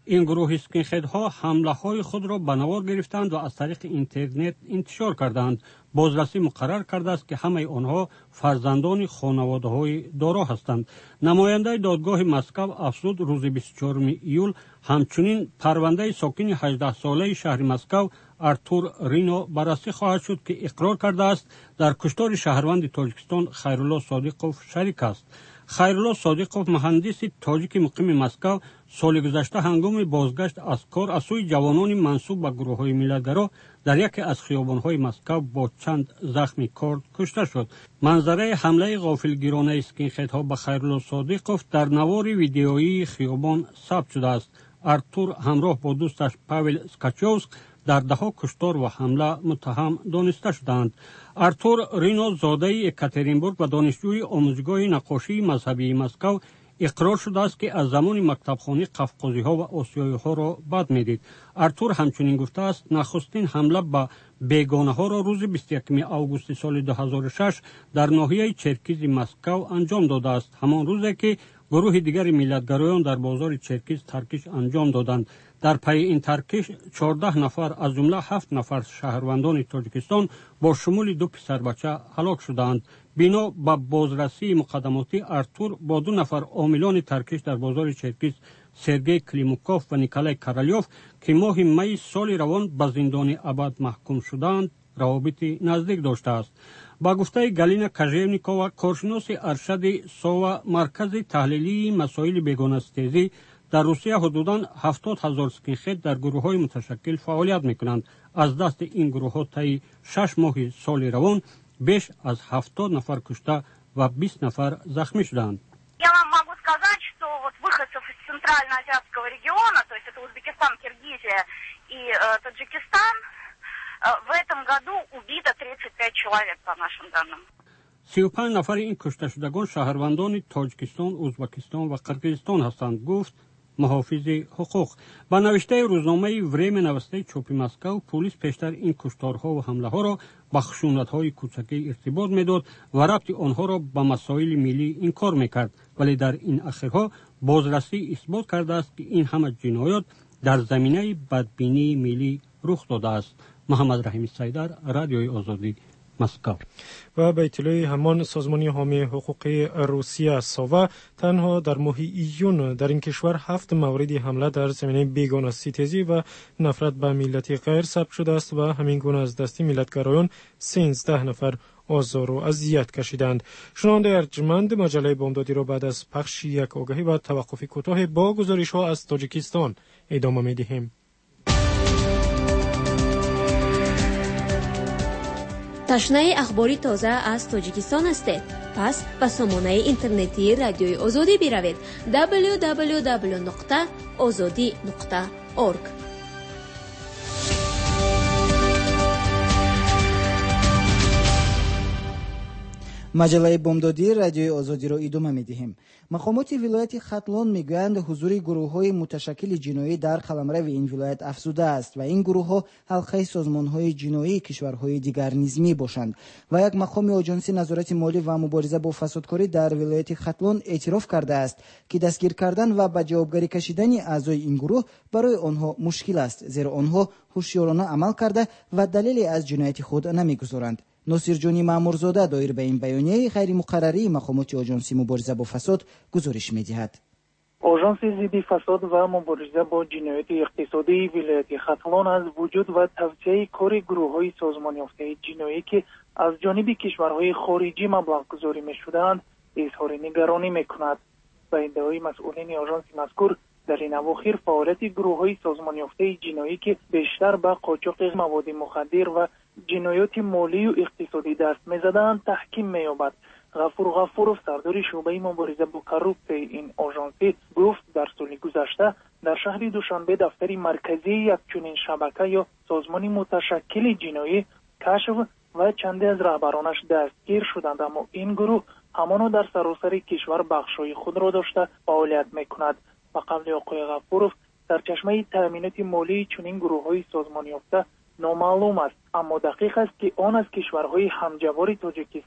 این گروه اسکینهدها حمله‌های خود را به نوار گرفتند و از طریق اینترنت انتشار کردند. بازرسی مقرر کرده است که همه آنها فرزندان خانواده‌های دارا هستند. نماینده دادگاه مسکو افزود روز بیست و چهارم ایول همچنین پرونده ساکن هجده ساله شهر مسکو ارتور رینو بررسی خواهد شد که اقرار کرده است در کشتار شهروند تاجیکستان خیرالله صادقوف شریک است. خیرالله صادقوف مهندس تاجیک مقیم مسکو سال گذشته هنگام بازگشت از کار از سوی جوانان منسوب به گروه‌های ملیت‌گرا در یکی از خیابان‌های مسکو با چند زخم کارد کشته شد. منظره حمله غافلگیرانه اسکینهدها به خیرالله صادقوف در نوار ویدئویی خیابان ثبت شده است. ارتور همراه با دوستش پاول سکاچووسک در دهها کشتار و حمله متهم دانسته شدند. ارتور رینو زاده اکاترینبورگ و دانشجوی آموزگاه نقاشی مذهبی مسکو اقرار شده است که از زمان مکتبخانه قفقازی ها و آسیایی ها را بد میدید. ارتور همچنین گفته است نخستین حمله به بیگانه ها را روز بیست و یکم آگوست سال دو هزار و شش در ناحیه چرکیز مسکو انجام داده است. همان روزی که گروه دیگر ملیت‌گرایان در بازار چرکیز ترکش انجام دادند. در پی این ترکش چهارده نفر از جمله هفت نفر شهروندان تاجیکستان با شمول دو پسر بچه هلاک شدند. بنا به بازرسی مقدماتی ارتور با دو نفر عاملان ترکش در بازار چرکیز سرگئی کلیموکوف و نیکلای کارالیوف که ماه می سال روان به زندان ابد محکوم شدند روابط نزدیک داشته است. با گفته گالینا کاژیونیکووا کارشناس ارشد ساوا مرکز تحلیلی مسائل بیگانه‌ستیزی در روسیه حدوداً هفتاد هزار اسکینهد در گروه‌های متشکل فعالیت می‌کنند. از دست این گروه‌ها طی شش ماه سال روان بیش از هفتاد نفر کشته و بیست نفر زخمی شدند. Я вам могу сказать, что вот выходцев из центральноазиатского региона, то есть это Узбекистан, Киргизия и э, Таджикистан, э, в этом году убито тридцать пять человек, по нашим данным. سی و پنج نفر این کشته شدگان شهروندان تاجیکستان، ازبکستان و قرقیزستان هستند، گفت محافظ حقوق. با نوشته روزنامه وریم نوسته چوپی مسکو، پلیس پیشتر این کشتارها و حمله ها را با خشونت‌های کوچکی ارتباط می‌داد و ربط آنها را به مسائل ملی انکار می‌کرد، ولی در این اخیرها بازرسی اثبات کرده است که این همه جنایات در زمینه بدبینی ملی رخ داده است. محمد رحیم سیدر، رادیوی آزادی، مسکو. و به اطلاع همان سازمان حامی حقوق روسیه ساوا تنها در ماه ایون در این کشور هفت مورد حمله در زمینه بیگانه‌ستیزی و نفرت به ملت غیر ثبت شده است و همین گونه از دست ملت‌گرایان سیزده نفر آزار و اذیت کشیدند. شنونده ارجمند مجله بامدادی را بعد از پخش یک آگهی و توقف کوتاه با گزارش‌ها از تاجیکستان ادامه می‌دهیم. تشنه اخباری تازه از تاجیکستان هستید؟ پس به سامانه اینترنتی رادیوی آزادی بروید دبلیو دبلیو دبلیو نقطه آزادی نقطه اورگ. маҷаллаи бомдодӣ радиои озодиро идома медиҳем. мақомоти вилояти хатлон мегӯянд ҳузури гурӯҳҳои муташаккили ҷиноӣ дар қаламрави ин вилоят афзудааст ва ин гурӯҳҳо ҳалқаи созмонҳои ҷиноии кишварҳои дигар низ мебошанд. ва як мақоми оҷонси назорати молӣ ва мубориза бо фасодкорӣ дар вилояти хатлон эътироф кардааст ки дастгир кардан ва ба ҷавобгарӣ кашидани аъзои ин гурӯҳ барои онҳо мушкил аст, зеро онҳо ҳушёрона амал карда ва далеле аз ҷинояти худ намегузоранд. носирҷони маъмурзода доир ба ин баёнияи ғайримуқаррарии мақомоти оҷонси мубориза бо фасод гузориш медиҳад. оҷонси зидди фасод ва мубориза бо ҷинояти иқтисодии вилояти хатлон аз вуҷуд ва тавсеяи кори гурӯҳҳои созмонёфтаи ҷиноӣ ки аз ҷониби кишварҳои хориҷӣ маблағгузорӣ мешуданд изҳори нигаронӣ мекунад. ба иддаои масъулини оҷонси мазкур дар ин авохир фаъолияти гурӯҳҳои созмонёфтаи ҷиноӣ ки бештар ба қочоқи маводи мухаддир ва ҷинояти молию иқтисодӣ даст мезаданд таҳким меёбад. ғафур ғафуров сардори шӯъбаи мубориза бо коррупсияи ин оҷонсӣ гуфт дар соли гузашта дар шаҳри душанбе дафтари марказии якчунин шабака ё созмони муташаккили ҷиноӣ кашф ва чанде аз раҳбаронаш дастгир шуданд, аммо ин гурӯҳ ҳамоно дар саросари кишвар бахшҳои худро дошта фаъолият мекунад. ба қавли оқои ғафуров сарчашмаи таъминоти молии чунин гурӯҳҳои созмонёфта номаълум аст, аммо дақиқ аст ки он аз кишварҳои ҳамҷавори тоҷикистон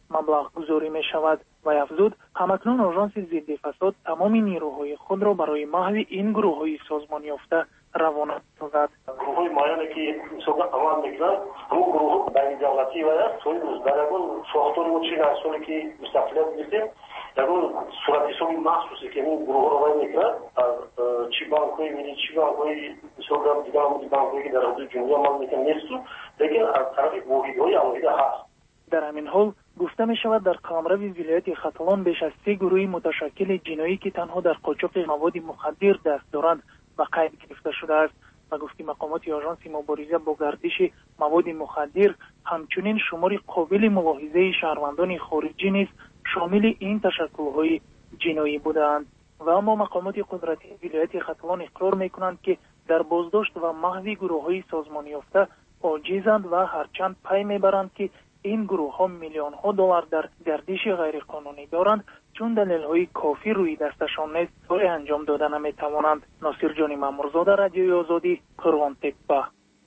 маблағ гузорӣ мешавад. вай афзуд ҳамакнун оҷонси зидди фасод тамоми نیروهای خود را برای محو این گروه‌های سازمان یافته равона созад. گروه‌های معینی که سوگا عمل میکنند همون گروه بین دولتی و سوی در اون ساختار و چین اصولی که مستقلیت میده در اون صورت حسابی مخصوصی که این گروه رو وای میکنند از چی بانک‌های ملی چی بانک‌های سوگا دیگر هم بانک‌هایی که در حدود جمهوری عمل میکنند نیست لیکن از طرف واحدهای علیحده هست. در همین حال گفته می شود در قلمرو ولایت ختلان بیش از سه گروه متشکل جنایی که تنها در قاچاق مواد مخدر دست دارند و قید گرفته شده است و گفتی مقامات آژانس مبارزه با گردش مواد مخدر همچنین شمار قابل ملاحظه شهروندان خارجی نیز شامل این تشکل‌های جنایی بودند. و اما مقامات قدرتی ولایت ختلان اقرار میکنند که در بازداشت و محو گروه‌های سازمان یافته عاجزند و هرچند پی میبرند که این گروه ها میلیون ها دلار در گردش غیر قانونی دارند چون دلیل های کافی روی دستشان نیست کاری انجام داده نمیتوانند. ناصر جانی مامورزاده، رادیوی آزادی، کرمان تپه.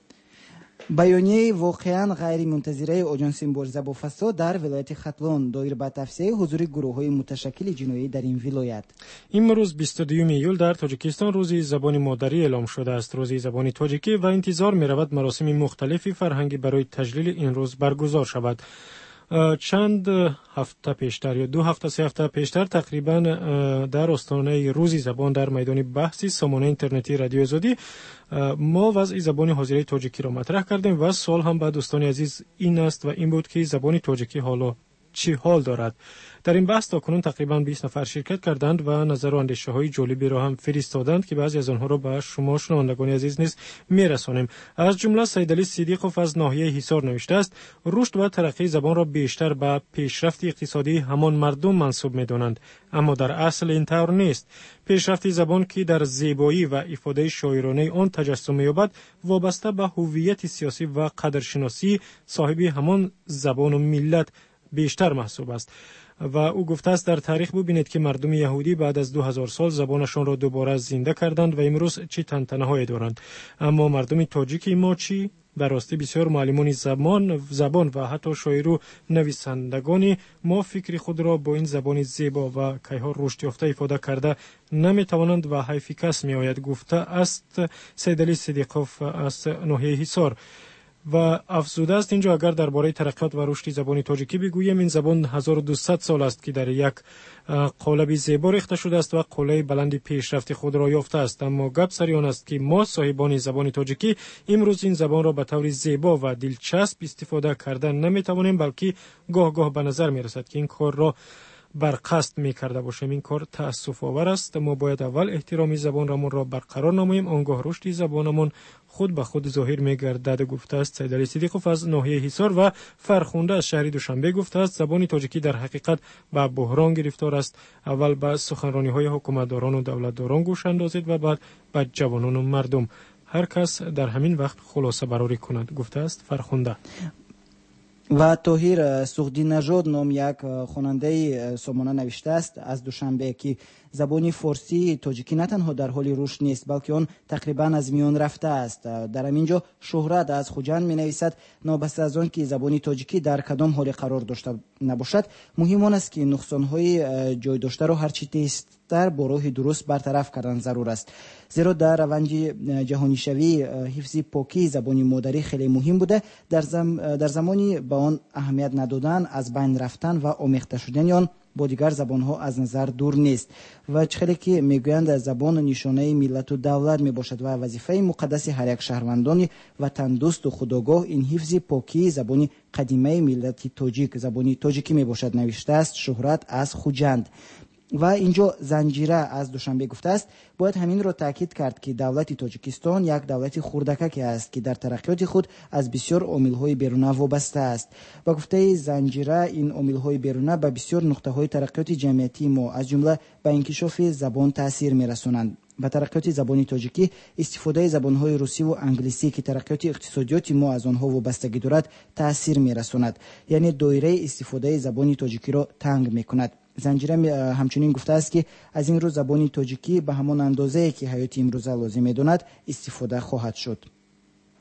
بیانیه واقعا غیر منتظره آژانس مبارزه با فساد در ولایت ختلان دایر به توسعه حضور گروه های متشکل جنایی در این ولایت. امروز بیست و دوم ایول در تاجیکستان روز زبان مادری اعلام شده است. روز زبان تاجیکی و انتظار می رود مراسم مختلفی فرهنگی برای تجلیل این روز برگزار شود. چند هفته پیشتر یا دو هفته سه هفته پیشتر تقریبا در آستانه روز زبان در میدان بحثی سامانه اینترنتی رادیو آزادی ما وضع زبان حاضره تاجیکی را مطرح کردیم و سوال هم به دوستان عزیز این است و این بود که زبان تاجیکی حالا چی حال دارد. در این بحث تاکنون تقریبا بیست نفر شرکت کردند و نظر و اندیشه های جالبی را هم فرستادند که بعضی از آنها را به شما شنوندگان عزیز نیز میرسانیم. از جمله سیدعلی صدیقوف از ناحیه حصار نوشته است رشد و ترقی زبان را بیشتر به پیشرفت اقتصادی همان مردم منسوب می‌دانند، اما در اصل اینطور نیست. پیشرفت زبان که در زیبایی و افاده شاعرانه آن تجسم می‌یابد وابسته به هویت سیاسی و قدرشناسی صاحب همان زبان و ملت بیشتر محسوب است. و او گفته است در تاریخ ببینید که مردم یهودی بعد از دو هزار سال زبانشان را دوباره زنده کردند و امروز چه تنتنه‌هایی دارند، اما مردم تاجیک ما چی؟ در راستی بسیار معلمان زبان زبان و حتی شاعر و نویسندگان ما فکر خود را با این زبان زیبا و کیها رشد یافته ifade کرده نمیتوانند و حیف کس میآید، گفته است سیدعلی صدیقوف از ناحیه حصار. و افزوده است اینجا اگر درباره ترقیات و رشد زبان تاجیکی بگویم این زبان هزار و دویست سال است که در یک قالب زیبا ریخته شده است و قله بلند پیشرفت خود را یافته است، اما گپ سر آن است که ما صاحبان زبان تاجیکی امروز این زبان را به طور زیبا و دلچسب استفاده کردن نمیتوانیم، بلکه گاه گاه به نظر میرسد که این کار را بر قصد می کرده باشیم. این کار تأسف آور است. ما باید اول احترام زبانمون را برقرار نماییم، آنگاه رشد زبانمون خود به خود ظاهر می گردد، گفته است سیدعلی صدیقوف از ناحیه حصار. و فرخنده از شهر دوشنبه گفته است زبان تاجیکی در حقیقت به بحران گرفتار است. اول به سخنرانی های حکومتداران و دولتداران گوش اندازید و بعد به جوانان و مردم. هر کس در همین وقت خلاصه برآوری کند، گفته است فرخنده. و طاهر سغدی نژاد نام یک خواننده سامانه نوشته است از دوشنبه که زبان فارسی تاجیکی نه تنها در حال رشد نیست بلکه آن تقریبا از میان رفته است. در همینجا شهرت از خوجند می نویسد نابسته از آن که زبان تاجیکی در کدام حال قرار داشته نباشد، مهم آن است که نقصان‌های جای داشته را هرچی تیزتر با راه درست برطرف کردن ضرور است، زیرا در روند جهانی شوی حفظ پاکی زبان مادری خیلی مهم بوده. در, زم در زمانی به آن اهمیت ندادن، از بین رفتن و آمیخته شدن آن با دیگر زبان‌ها از نظر دور نیست. و چخیلی که میگویند زبان نشانه ملت و دولت میباشد و وظیفه مقدس هر یک شهروندان وطن دوست و خودآگاه این حفظ پاکی زبان قدیمه ملت تاجیک زبان تاجیکی میباشد، نوشته است شهرت از خوجند. و اینجا زنجیره از دوشنبه گفته است باید همین را تاکید کرد که دولت تاجیکستان یک دولت خردکک است که در ترقیات خود از بسیار عامل‌های بیرونه وابسته است. با گفته زنجیره این عامل‌های بیرونه به بسیار نقطه‌های ترقیات جمعیتی ما از جمله به انکشاف زبان تاثیر می‌رسانند. به ترقیات زبان تاجیکی استفاده زبان‌های روسی و انگلیسی که ترقیات اقتصادیات ما از آنها وابستگی دارد تاثیر می‌رساند، یعنی دایره استفاده زبان تاجیکی را تنگ می‌کند. زنجیره همچنین گفته است که از این روز زبان تاجیکی به همان اندازه که حیات امروزه لازم می‌داند استفاده خواهد شد.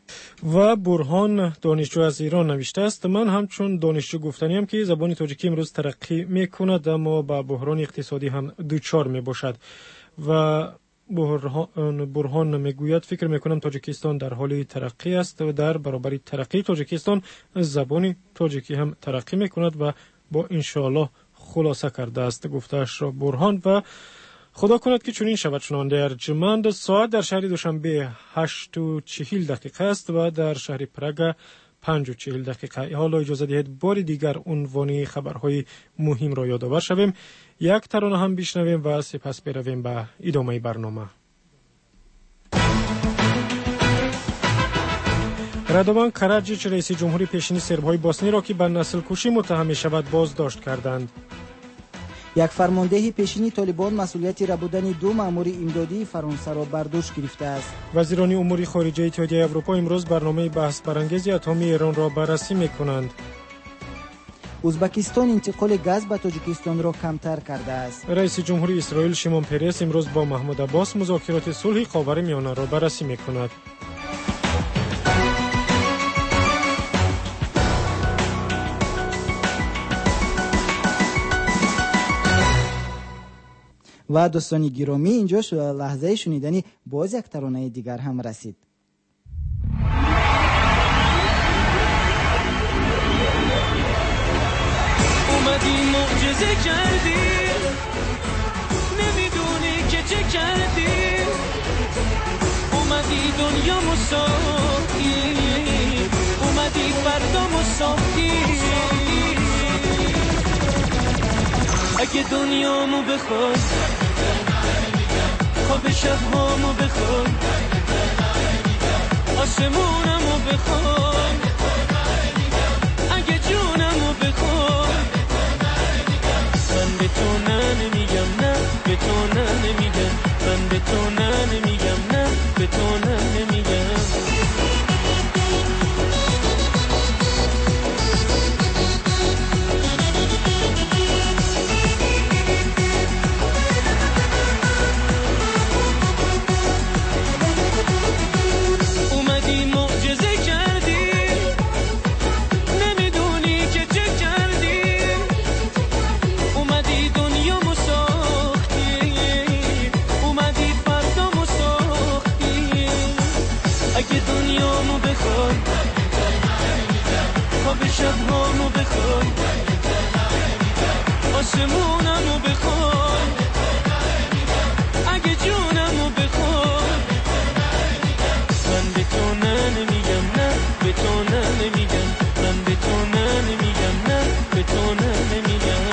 و برهان دانشجو از ایران نوشته است: من همچون دانشجو گفتنیم که زبان تاجیکی امروز ترقی میکند اما با بحران اقتصادی هم دوچار میباشد. و برهان, برهان میگوید فکر میکنم تاجیکستان در حال ترقی است و در برابر ترقی تاجیکستان زبان تاجیکی هم ترقی میکند و با انشاءالله خلاصه کرده است گفتهش را برهان. و خدا کند که چنین شود. شنونده ارجمند، ساعت در شهر دوشنبه هشت و چهل دقیقه است و در شهر پراگ پنج و چهل دقیقه. حالا اجازه دهید بار دیگر عنوان خبرهای مهم را یادآور شویم، یک ترانه هم بشنویم و سپس برویم به ادامه برنامه. رادوان کراجیچ رئیس جمهوری پیشین سرب‌های بوسنی را که به نسل کشی متهم می‌شود بازداشت کردند. یک فرمانده پیشینی طالبان مسئولیت را بودن دو مأمور امدادی فرانسه را بر دوش گرفته است. وزیران امور خارجه اتحادیه اروپا امروز برنامه بحث برانگیز اتمی ایران را بررسی می‌کنند. ازبکستان انتقال گاز به تاجیکستان را کمتر کرده است. رئیس جمهوری اسرائیل شیمون پرس امروز با محمود عباس مذاکرات صلح خاورمیانه را بررسی می‌کند. و دوستان گرامی، اینجا لحظه شنیدن باز یک ترانه دیگر هم رسید. اومدی معجزه کردی، نمیدونی که چه کردی، اومدی دنیا مساقی، اومدی فردا مساقی. اگه دنیامو بخوای، خواب شبهامو بخوای، آسمونمو بخوای، اگه جونمو بخوای، من به تو نه نمیگم، نه به تو نه نمیگم، من به تو نه نمیگم، نه به تو نه نمیگم. شبهامو بخوای، آسمونمو بخوای، اگه جونمو بخوای، من به تو نه نمیگم، نه به تو نه نمیگم، من به تو نه نمیگم، نه به تو نه نمیگم.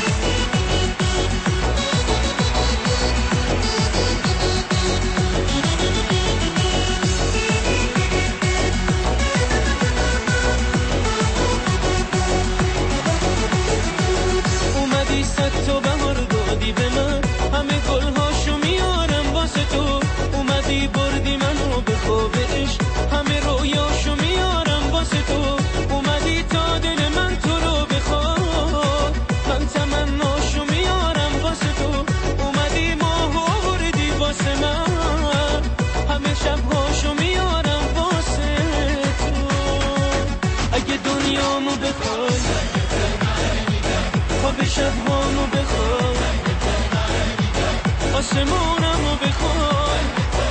تو بهار دادی به من، همه گلهاشو میارم واسه تو. اومدی بردی منو به خواب عشق، همه رویاشو میارم واسه تو. اومدی تا دل من تو رو بخواد، من تمناشو میارم واسه تو. اومدی ماهو بردی واسه من، همه شبهاشو میارم واسه تو. اگه دنیامو بخوای، خواب شبهامو بخوای، آسمونمو بخوای،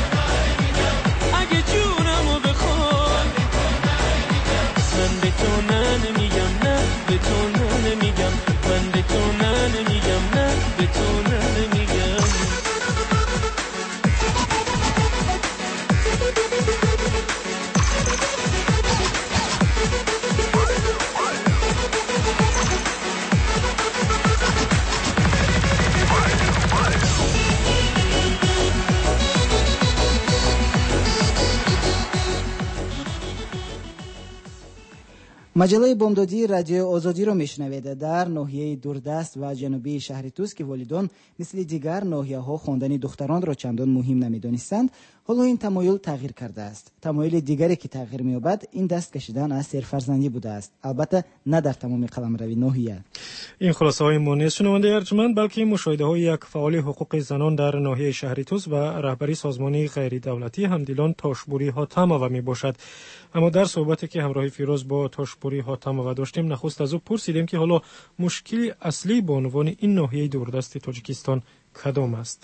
اگه جونمو بخوای، من به تو نه نمیگم، نه به تو نه نمیگم، من به تو نه نمیگم، نه به تو نه نمیگم. مجله بامدادی رادیو آزادی را میشنوید. در ناحیه دوردست و جنوبی شهر توس که والدان مثل دیگر ناحیه‌ها خواندن دختران را چندان مهم نمی‌دانستند، حالا این تمایل تغییر کرده است. تمایل دیگری که تغییر می‌یابد این دست کشیدن از سرفرزندی بوده است، البته نه در تمام قلمروی ناحیه. این خلاصه های ما نیست شنونده ارجمند، بلکه مشاهده های یک فعال حقوق زنان در ناحیه شهر توس و رهبری سازمانی غیر دولتی همدلان تاشپوری حاتم‌آوا می باشد. اما در صحبتی که همراه فیروز با تاشپوری حاتم‌آوا داشتیم، نخست از او پرسیدیم که حالا مشکلی اصلی به عنوان این ناحیه دوردست تاجیکستان کدام است؟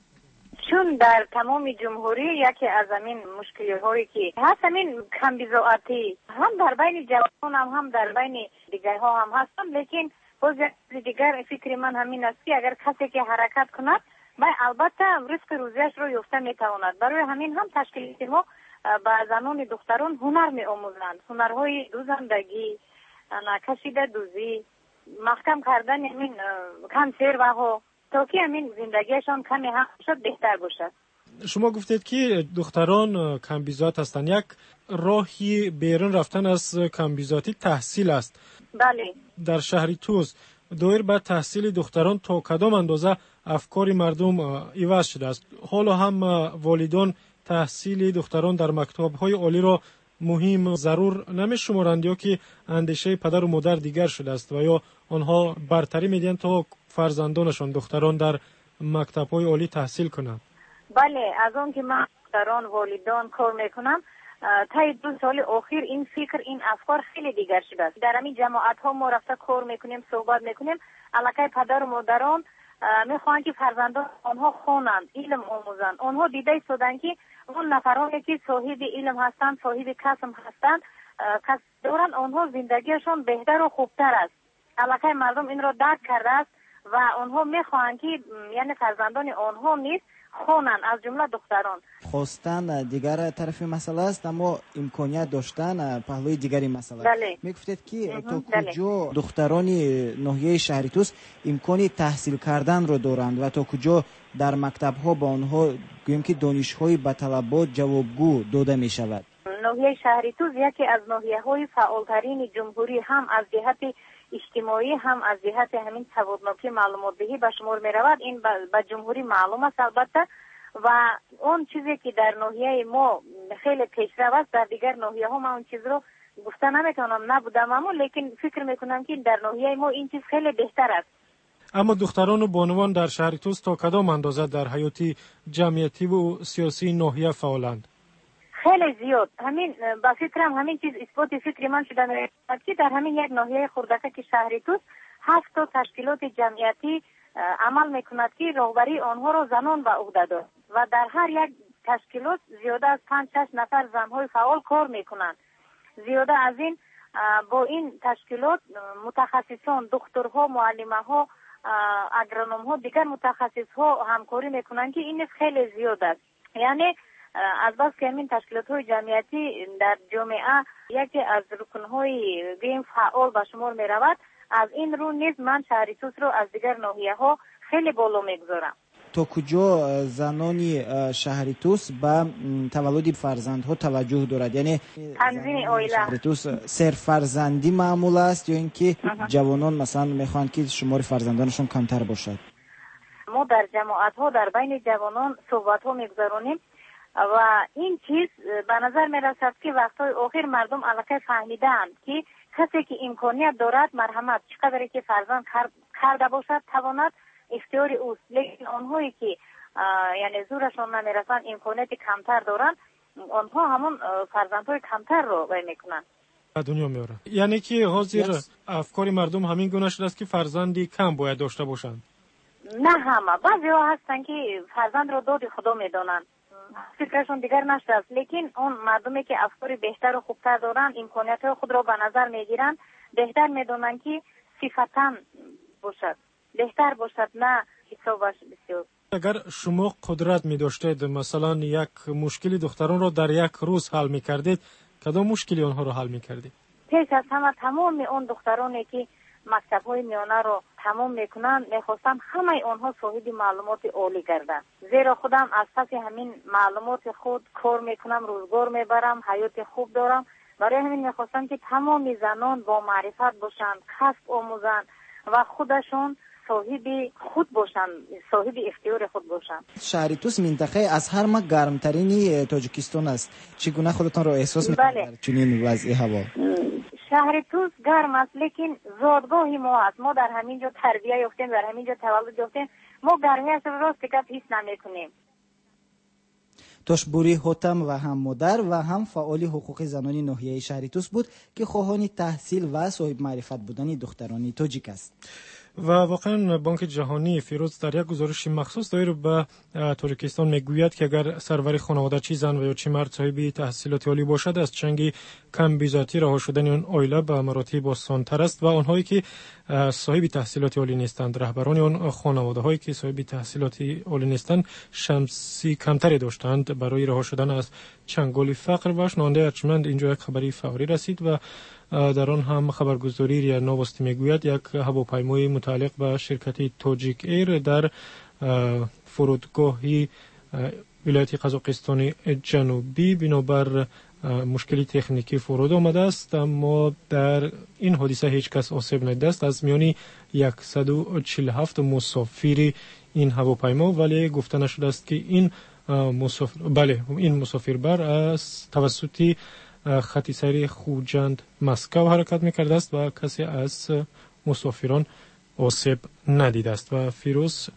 چون در تمام جمهوری یکی از همین مشکلی هایی که هست همین کمبیزاعتی هم در بین جوان هم هم در بین دیگر ها هم هستن، لیکن باز دیگر فکر من همین است که اگر کسی که حرکت کند با البته رزق روزیش رو یافته میتواند. برای همین هم تشکیلات ما با زنان دختران هنر می آموزند، هنرهای دوزندگی، کشیده دوزی، محکم کردن همین کنسر و ها، تا که همین زندگیشان کمی هم شد بهتر باشد. شما گفتید که دختران کمبیزات هستند. یک راهی بیرون رفتن از کمبیزاتی تحصیل است. بله. در شهر توس دایر به تحصیل دختران تا کدام اندازه افکار مردم عوض شده است؟ حالا هم والدان تحصیل دختران در مکتب‌های عالی را مهم ضرور نمی‌شمارند یا که اندیشه پدر و مادر دیگر شده است و یا آنها برتری میدن تا فرزندانشان دختران در مکتب‌های عالی تحصیل کنند؟ بله، از اون که من دختران والدان کار میکنم تا دو سال اخیر این فکر این افکار خیلی دیگر شده است. در همین جماعت ها ما رفته کار میکنیم، صحبت میکنیم، علاقه پدر و مادران میخوان که فرزندان آنها خوانند، علم آموزند. آنها دیده شدن که اون نفرانی که صاحب علم هستند، صاحب کسب هستند، کسب دارند، آنها زندگیشان بهتر و خوبتر است. علاقه مردم این را درک کرده است و آنها میخوان که یعنی فرزندان آنها نیست خونن، از جمله دختران. خواستن دیگر طرف مسئله است، اما امکانیت داشتن پهلوی دیگری مسئله. بله. میگفتید که تا کجا دختران ناحیه شهر توس امکانی تحصیل کردن رو دارند و تا کجا در مکتب ها با آنها گویم که دانش‌های به طلبات جوابگو داده می شود؟ ناحیه شهر توس یکی از ناحیه های فعالترین جمهوری هم از جهت اجتماعی هم از جهت همین سوادناکی معلومات دهی به شمار می رود. این به جمهوری معلوم است البته، و اون چیزی که در ناحیه ما خیلی پیشرو است در دیگر ناحیه ها من اون چیز رو گفته نمیتونم، نبودم اما لیکن فکر میکنم که در ناحیه ما این چیز خیلی بهتر است. اما دختران و بانوان در شهر توس تا کدام اندازه در حیاتی جمعیتی و سیاسی ناحیه فعالند؟ خیلی زیاد. همین با فکرم همین چیز اثبات فکر من شده میاد که در همین یک ناحیه خردکه که شهر توس هفت تا تشکیلات جمعیتی عمل میکند که رهبری آنها را زنان به عهده دارد و در هر یک تشکیلات زیاده از پنج شش نفر زنهای فعال کار میکنند. زیاده از این با این تشکیلات متخصصان، دکترها، معلمه ها، اگرونوم ها، دیگر متخصص ها همکاری میکنند که این خیلی زیاد است. یعنی از بس که همین تشکیلات های جمعیتی در جامعه یکی از رکنهای گیم فعال به شمار می رود، از این رو نیز من شهر توس رو از دیگر ناحیه ها خیلی بالا میگذارم. تا کجا زنان شهر توس به تولد فرزندها توجه دارد؟ یعنی تنظیم عائله شهر توس سرفرزندی معمول است یا اینکه جوانان مثلا میخوان که شمار فرزندانشون کمتر باشد؟ ما در جماعت ها در بین جوانان صحبت ها میگذارونیم و این چیز به نظر می رسد که وقتای آخر مردم علاقه فهمیدند که کسی که امکانیت دارد مرحمت چقدر که فرزند کرده باشد تواند اختیار اوست، لیکن آنهایی که یعنی زورشان نمی رسند امکانیت کمتر دارند آنها همون فرزندهای کمتر رو وای میکنند دنیا میاره. یعنی که حاضر افکار مردم همین گونه شده است که فرزندی کم باید داشته باشند. نه همه، بعضی ها هستن که فرزند رو داد خدا میدانند، فکرشون دیگر نشده است، لیکن اون مردمی که افکار بهتر و خوبتر دارن امکانیت خود رو به نظر میگیرن، بهتر میدونن که صفتاً باشد، بهتر باشد، نه حسابش بسیار. اگر شما قدرت می داشتید مثلا یک مشکلی دختران رو در یک روز حل می کردید، کدام مشکلی آنها رو حل می کردید؟ پیش از همه تمام اون دخترانی که مکتب های میانه رو تمام میکنن میخواستم همه اونها صاحب معلومات عالی گردن، زیرا خودم از پس همین معلومات خود کار میکنم، روزگار میبرم، حیات خوب دارم. برای همین میخواستم که تمام زنان با معرفت باشند، کسب آموزند و خودشون صاحب خود باشن، صاحب اختیار خود باشن. شهر توس منطقه از هر ما گرمترین تاجیکستان است. چگونه خودتان را احساس می‌کنید در چنین وضع هوا؟ شهر توس گرم است، لیکن زادگاهی ما است. ما در همین جا تربیت یافتیم، در همین جا تولد یافتیم. ما گرمی از راست دیگه حس نمی‌کنیم. توشبوری هوتم و هم مادر و هم فعال حقوق زنانی ناحیه شهر توس بود که خواهان تحصیل و صاحب معرفت بودن دختران تاجیک است. و واقعا بانک جهانی فیروز در یک گزارش مخصوص دایر به تاجیکستان میگوید که اگر سرور خانواده چی زن و یا چی مرد صاحب تحصیلات عالی باشد، از چنگ کم بیزاتی رها شدن اون عائله به مراتب آسان‌تر است و آنهایی که صاحب تحصیلات عالی نیستند، رهبران اون خانواده هایی که صاحب تحصیلات عالی نیستند، شمسی کمتری داشتند برای رها شدن از چنگال فقر. و شنونده ارجمند اینجا یک خبری فوری رسید و در آن هم خبرگزاری ریا نووستی میگوید یک هواپیمای متعلق به شرکت تاجیک ایر در فرودگاهی ولایت قزاقستان جنوبی بنابر مشکلی تکنیکی فرود آمده است، اما در این حادثه هیچ کس آسیب ندیده است از میان صد و چهل و هفت مسافر این هواپیما، ولی گفته نشده است که این مسافر بله این مسافربر از توسط خط سیر خوجند مسکو حرکت می‌کرده است و کسی از مسافران آسیب ندیده است. و فیروز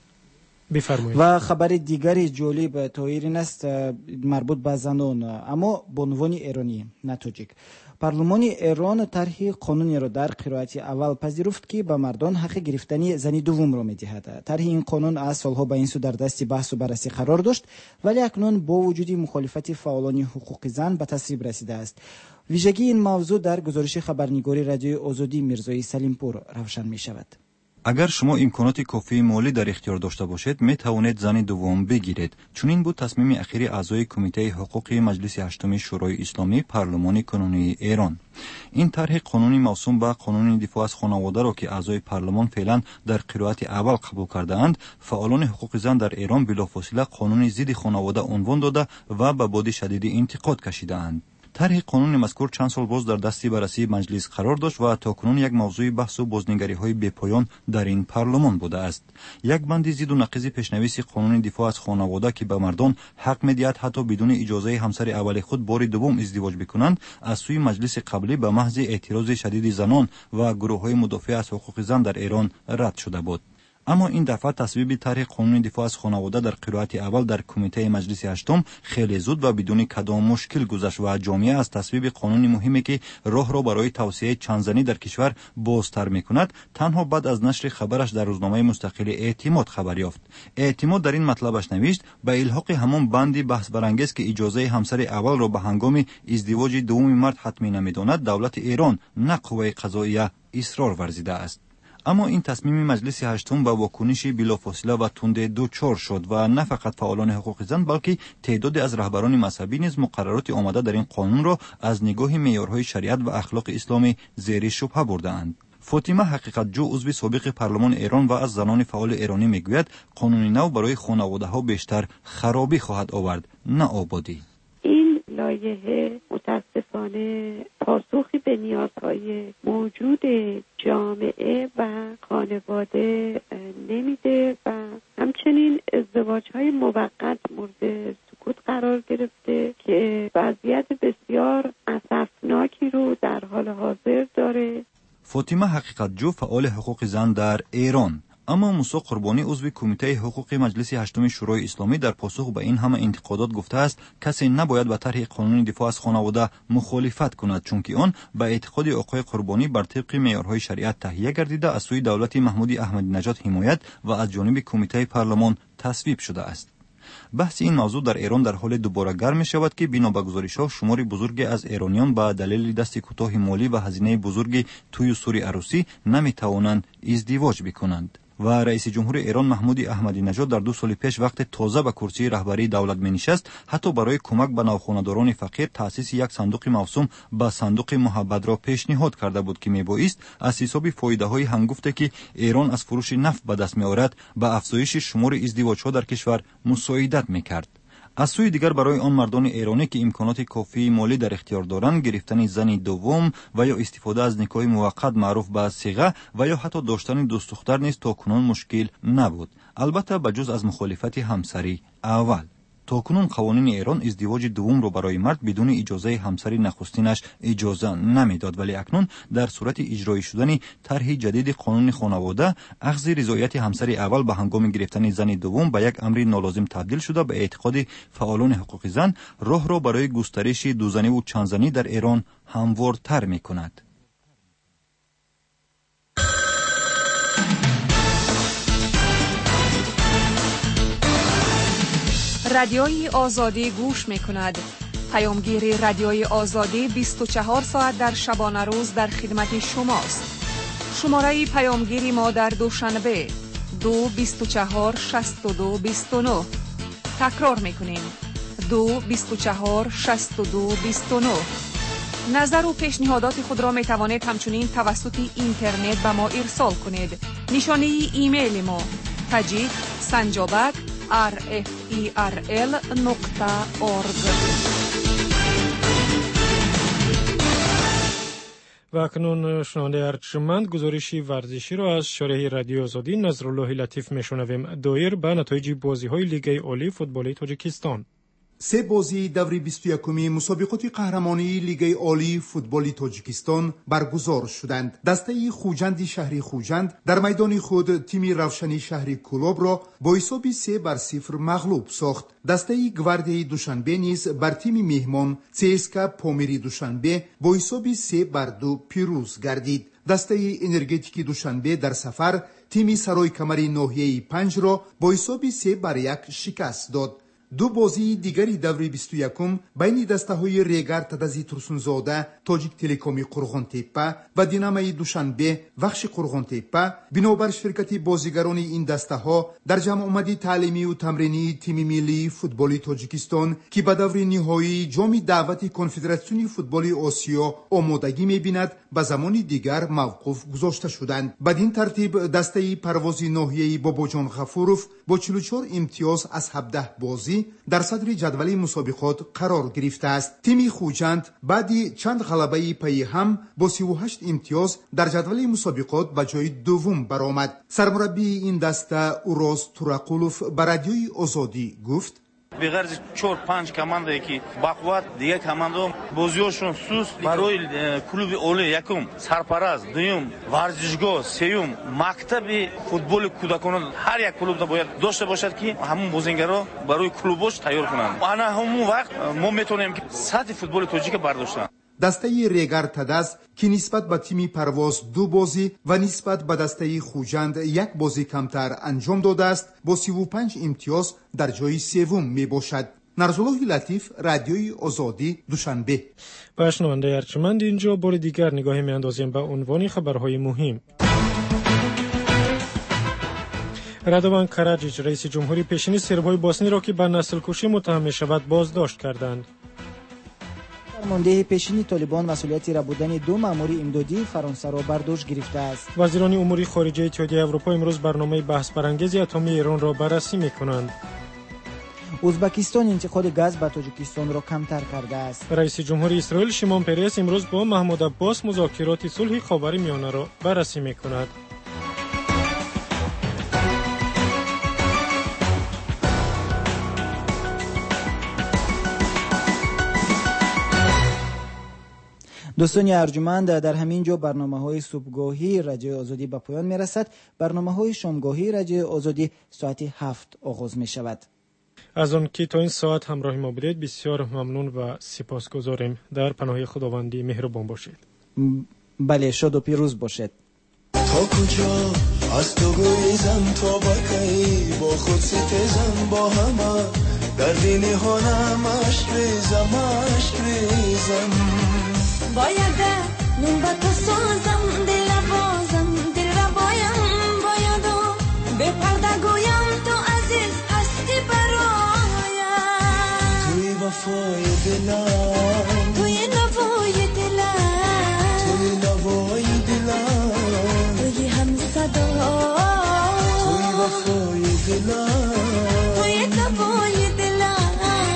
بفرمایید. و خبر دیگری جالب تایر است مربوط به زنان، اما به عنوان ایرانی نه تاجیک. پارلمان ایران طرح قانونی را در قرائت اول پذیرفت که به مردان حق گرفتن زن دوم را می‌دهد. طرح این قانون از سالها به این سو در دست بحث و بررسی قرار داشت، ولی اکنون با وجود مخالفت فعالان حقوق زن به تصویب رسیده است. ویژگی این موضوع در گزارش خبرنگاری رادیوی آزادی میرزایی سلیمپور روشن می‌شود. اگر شما امکانات کافی مالی در اختیار داشته باشید می توانید زن دوم بگیرید. چون این بود تصمیم اخیر اعضای کمیته حقوقی مجلس هشتم شورای اسلامی پارلمان کنونی ایران. این طرح قانونی موسوم به قانون دفاع از خانواده را که اعضای پارلمان فعلا در قرائت اول قبول کرده اند، فعالان حقوق زن در ایران بلافاصله قانون ضد خانواده عنوان داده و به باد شدید انتقاد کشیده اند. طرح قانون مذکور چند سال باز در دستی بررسی مجلس قرار داشت و تاکنون یک موضوع بحث و بازنگری های بی‌پایان در این پارلمان بوده است. یک بند ضد و نقیض پیشنویس قانون دفاع از خانواده که به مردان حق می‌دهد حتی بدون اجازه همسر اول خود بار دوم ازدواج بکنند، از سوی مجلس قبلی به محض اعتراض شدید زنان و گروه‌های مدافع از حقوق زن در ایران رد شده بود. اما این دفعه تصویب طرح قانون دفاع از خانواده در قرائت اول در کمیته مجلس هشتم خیلی زود و بدون کدام مشکل گذشت و جامعه از تصویب قانون مهمی که راه را برای توسعه چندزنی در کشور بازتر می‌کند تنها بعد از نشر خبرش در روزنامه مستقل اعتماد خبر یافت. اعتماد در این مطلبش نوشت به الحاق همون بندی بحث برانگیز که اجازه همسر اول را به هنگام ازدواج دوم مرد حتمی نمی‌داند، دولت ایران نه قوه قضاییه اصرار ورزیده است. اما این تصمیم مجلس هشتم با واکنش بلافاصله و تند دوچار شد و نه فقط فعالان حقوق زن بلکه تعدادی از رهبران مذهبی نیز مقررات آمده در این قانون را از نگاه معیارهای شریعت و اخلاق اسلامی زیر شبهه برده‌اند. فاطمه حقیقت جو عضو سابق پارلمان ایران و از زنان فعال ایرانی میگوید قانون نو برای خانواده‌ها بیشتر خرابی خواهد آورد نه آبادی. این لایحه متاسفانه پاسخی به نیازهای موجود جامعه و خانواده نمیده و همچنین ازدواج‌های موقت مورد سکوت قرار گرفته که وضعیت بسیار اسفناکی رو در حال حاضر داره. فاطمه حقیقت جو فعال حقوق زن در ایران. اما موسی قربانی عضو کمیته حقوق مجلس هشتم شورای اسلامی در پاسخ به این همه انتقادات گفته است کسی نباید به طرح قانون دفاع از خانواده مخالفت کند، چون که آن به اعتقاد آقای قربانی بر طبق معیارهای شریعت تهیه گردیده از سوی دولت محمود احمدی نژاد حمایت و از جانب کمیته پارلمان تصویب شده است. بحث این موضوع در ایران در حال دوباره گرم می شود که بنا به گزارش‌ها شمار بزرگی از ایرانیان به دلیل دست کوتاه مالی و هزینه بزرگی توی سوری عروسی نمی توانند ازدواج بکنند. و رئیس جمهور ایران محمود احمدی نژاد در دو سال پیش وقت تازه به کرسی رهبری دولت می نشست حتی برای کمک به نوخانه‌داران فقیر تأسیس یک صندوق موسوم به صندوق محبت را پیشنهاد کرده بود که می بایست از حساب فایده‌های هنگفته که ایران از فروش نفت به دست می آورد به افزایش شمار ازدواج‌ها در کشور مساعدت می کرد. از سوی دیگر برای آن مردان ایرانی که امکانات کافی مالی در اختیار دارند گرفتن زن دوم و یا استفاده از نکاح موقت معروف به صیغه و یا حتی داشتن دوست دختر نیز تاکنون مشکل نبود، البته بجز از مخالفت همسری اول. تاکنون قوانین ایران ازدواج دوم را برای مرد بدون اجازه همسری نخستینش اجازه نمیداد، ولی اکنون در صورت اجرایی شدن طرح جدید قانون خانواده اخذ رضایت همسر اول به هنگام گرفتن زن دوم به یک امر نالازم تبدیل شده به اعتقاد فعالان حقوق زن راه را برای گسترش دوزنی و چندزنی در ایران هموارتر می‌کند. رادیوی آزادی گوش می کند. پیامگیر رادیوی آزادی بیست و چهار ساعت در شبانه روز در خدمت شماست. شماره پیامگیری ما در دوشنبه دو بیست و چهار شصت و دو بیست و نه. تکرار می کنیم دو بیست و چهار شصت و دو بیست و نه. نظر و پیشنهادات خود را می توانید همچنین توسط اینترنت به ما ارسال کنید. نشانه ایمیل ما تجید سنجابک آر اف ای آر ال نقطه اورگ. و اکنون شنونده ارجمند گزارشی ورزشی را از شارح رادیو آزادی نظرالله لطیف میشنویم. دایر به نتایج بازی‌های لیگ عالی فوتبال تاجیکستان. سه بازی دوره بیست و یکمی مسابقات قهرمانی لیگ عالی فوتبال تاجیکستان برگزار شدند. دسته خوجند شهری خوجند در میدان خود تیم روشنی شهری کلوب را با حساب سه بر صفر مغلوب ساخت. دسته گواردی دوشنبه نیز بر تیم مهمان سی اس کے پامیری دوشنبه با حساب سه بر دو پیروز گردید. دسته انرژتیک دوشنبه در سفر تیم سرای کمری ناحیه پنج را با حساب سه بر یک شکست داد. دو بازی دیگری دوره بیست و یکم بین دسته های ریگر تدزی ترسونزاده تاجیک تلکومی قرغان تپه و دینامای دوشنبه وخش قرغان تپه بنابر شرکت بازیگران این دسته ها در جمع آمدی تعلیمی و تمرینی تیم ملی فوتبال تاجیکستان که به دور نهایی جام دعوت کنفدراسیون فوتبال آسیا آمادگی می‌بیند به زمان دیگر موقوف گذاشته شدند. بدین ترتیب دسته پرواز ناحیه‌ای باباجان غفورов با چهل و چهار امتیاز از هفده بازی در صدر جدول مسابقات قرار گرفته است. تیم خوجند بعدی چند غلبه پی هم با سی و هشت امتیاز در جدول مسابقات به جای دوم برآمد. سرمربی این دسته اوراز توراقولوف به رادیوی آزادی گفت: بغیر چهار پنج کمانده که بقوت دیگه کمانده بازیاشون سوست برای کلوب اولی یکم سرپرست دوم ورزشگاه سوم مکتب فوتبال کودکان هر یک کلوب دا باید داشته باشد که همون بازیگرا برای کلوبش تیار کنند. انا همون وقت ما میتونیم که سطح فوتبال تاجیک برداشتن. دسته ریگر تدز که نسبت به تیم پرواز دو بازی و نسبت به دسته خوجند یک بازی کمتر انجام داده است با سی و پنج امتیاز در جای سوم می باشد. نظرالله لطیف رادیوی آزادی دوشنبه. با شنونده ارجمند اینجا بار دیگر نگاهی می اندازیم به عنوان خبرهای مهم. رادوان کراجیچ رئیس جمهوری پیشین سرب‌های بوسنی را که به نسل کشی متهم می شود بازداشت کردند. فرمانده پیشین طالبان مسئولیتی را بودن دو مأمور امدادی فرانسه را بر دوش گرفته است. وزیران امور خارجه اتحادیه اروپا امروز برنامه بحث برانگیز اتمی ایران را بررسی می‌کنند. ازبکستان انتقال گاز به تاجیکستان را کمتر کرده است. رئیس جمهوری اسرائیل شیمون پریس امروز با محمود عباس مذاکرات صلح خاورمیانه را بررسی می‌کند. دوستان ارجمند، در همین جا برنامه‌های صبحگاهی رادیو آزادی به پایان می‌رسد. برنامه‌های شامگاهی رادیو آزادی ساعت هفت آغاز می‌شود. از آن که تا این ساعت همراه ما بودید بسیار ممنون و سپاسگزاریم. در پناه خداوندی مهربان باشید. بله، شاد و پیروز باشید. تا کجا از تو گریزم تا با کی با خود ستیزم با همه در دین هانم عشق ریزم عشق ریزم باید نون با تو سازم دل بازم دل را بایم باید و به پرده گویم تو عزیز هستی برایم توی وفای دلم توی نوای دلم توی نوای دلم توی هم صدا توی وفای دلم توی نوای دلم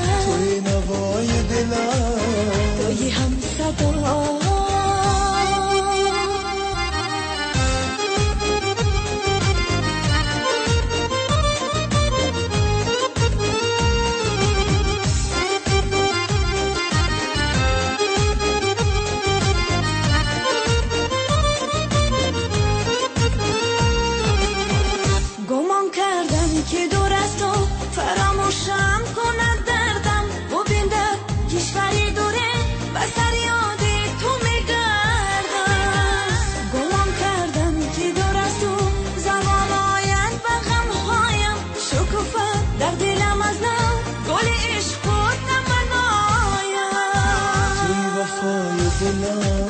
دلم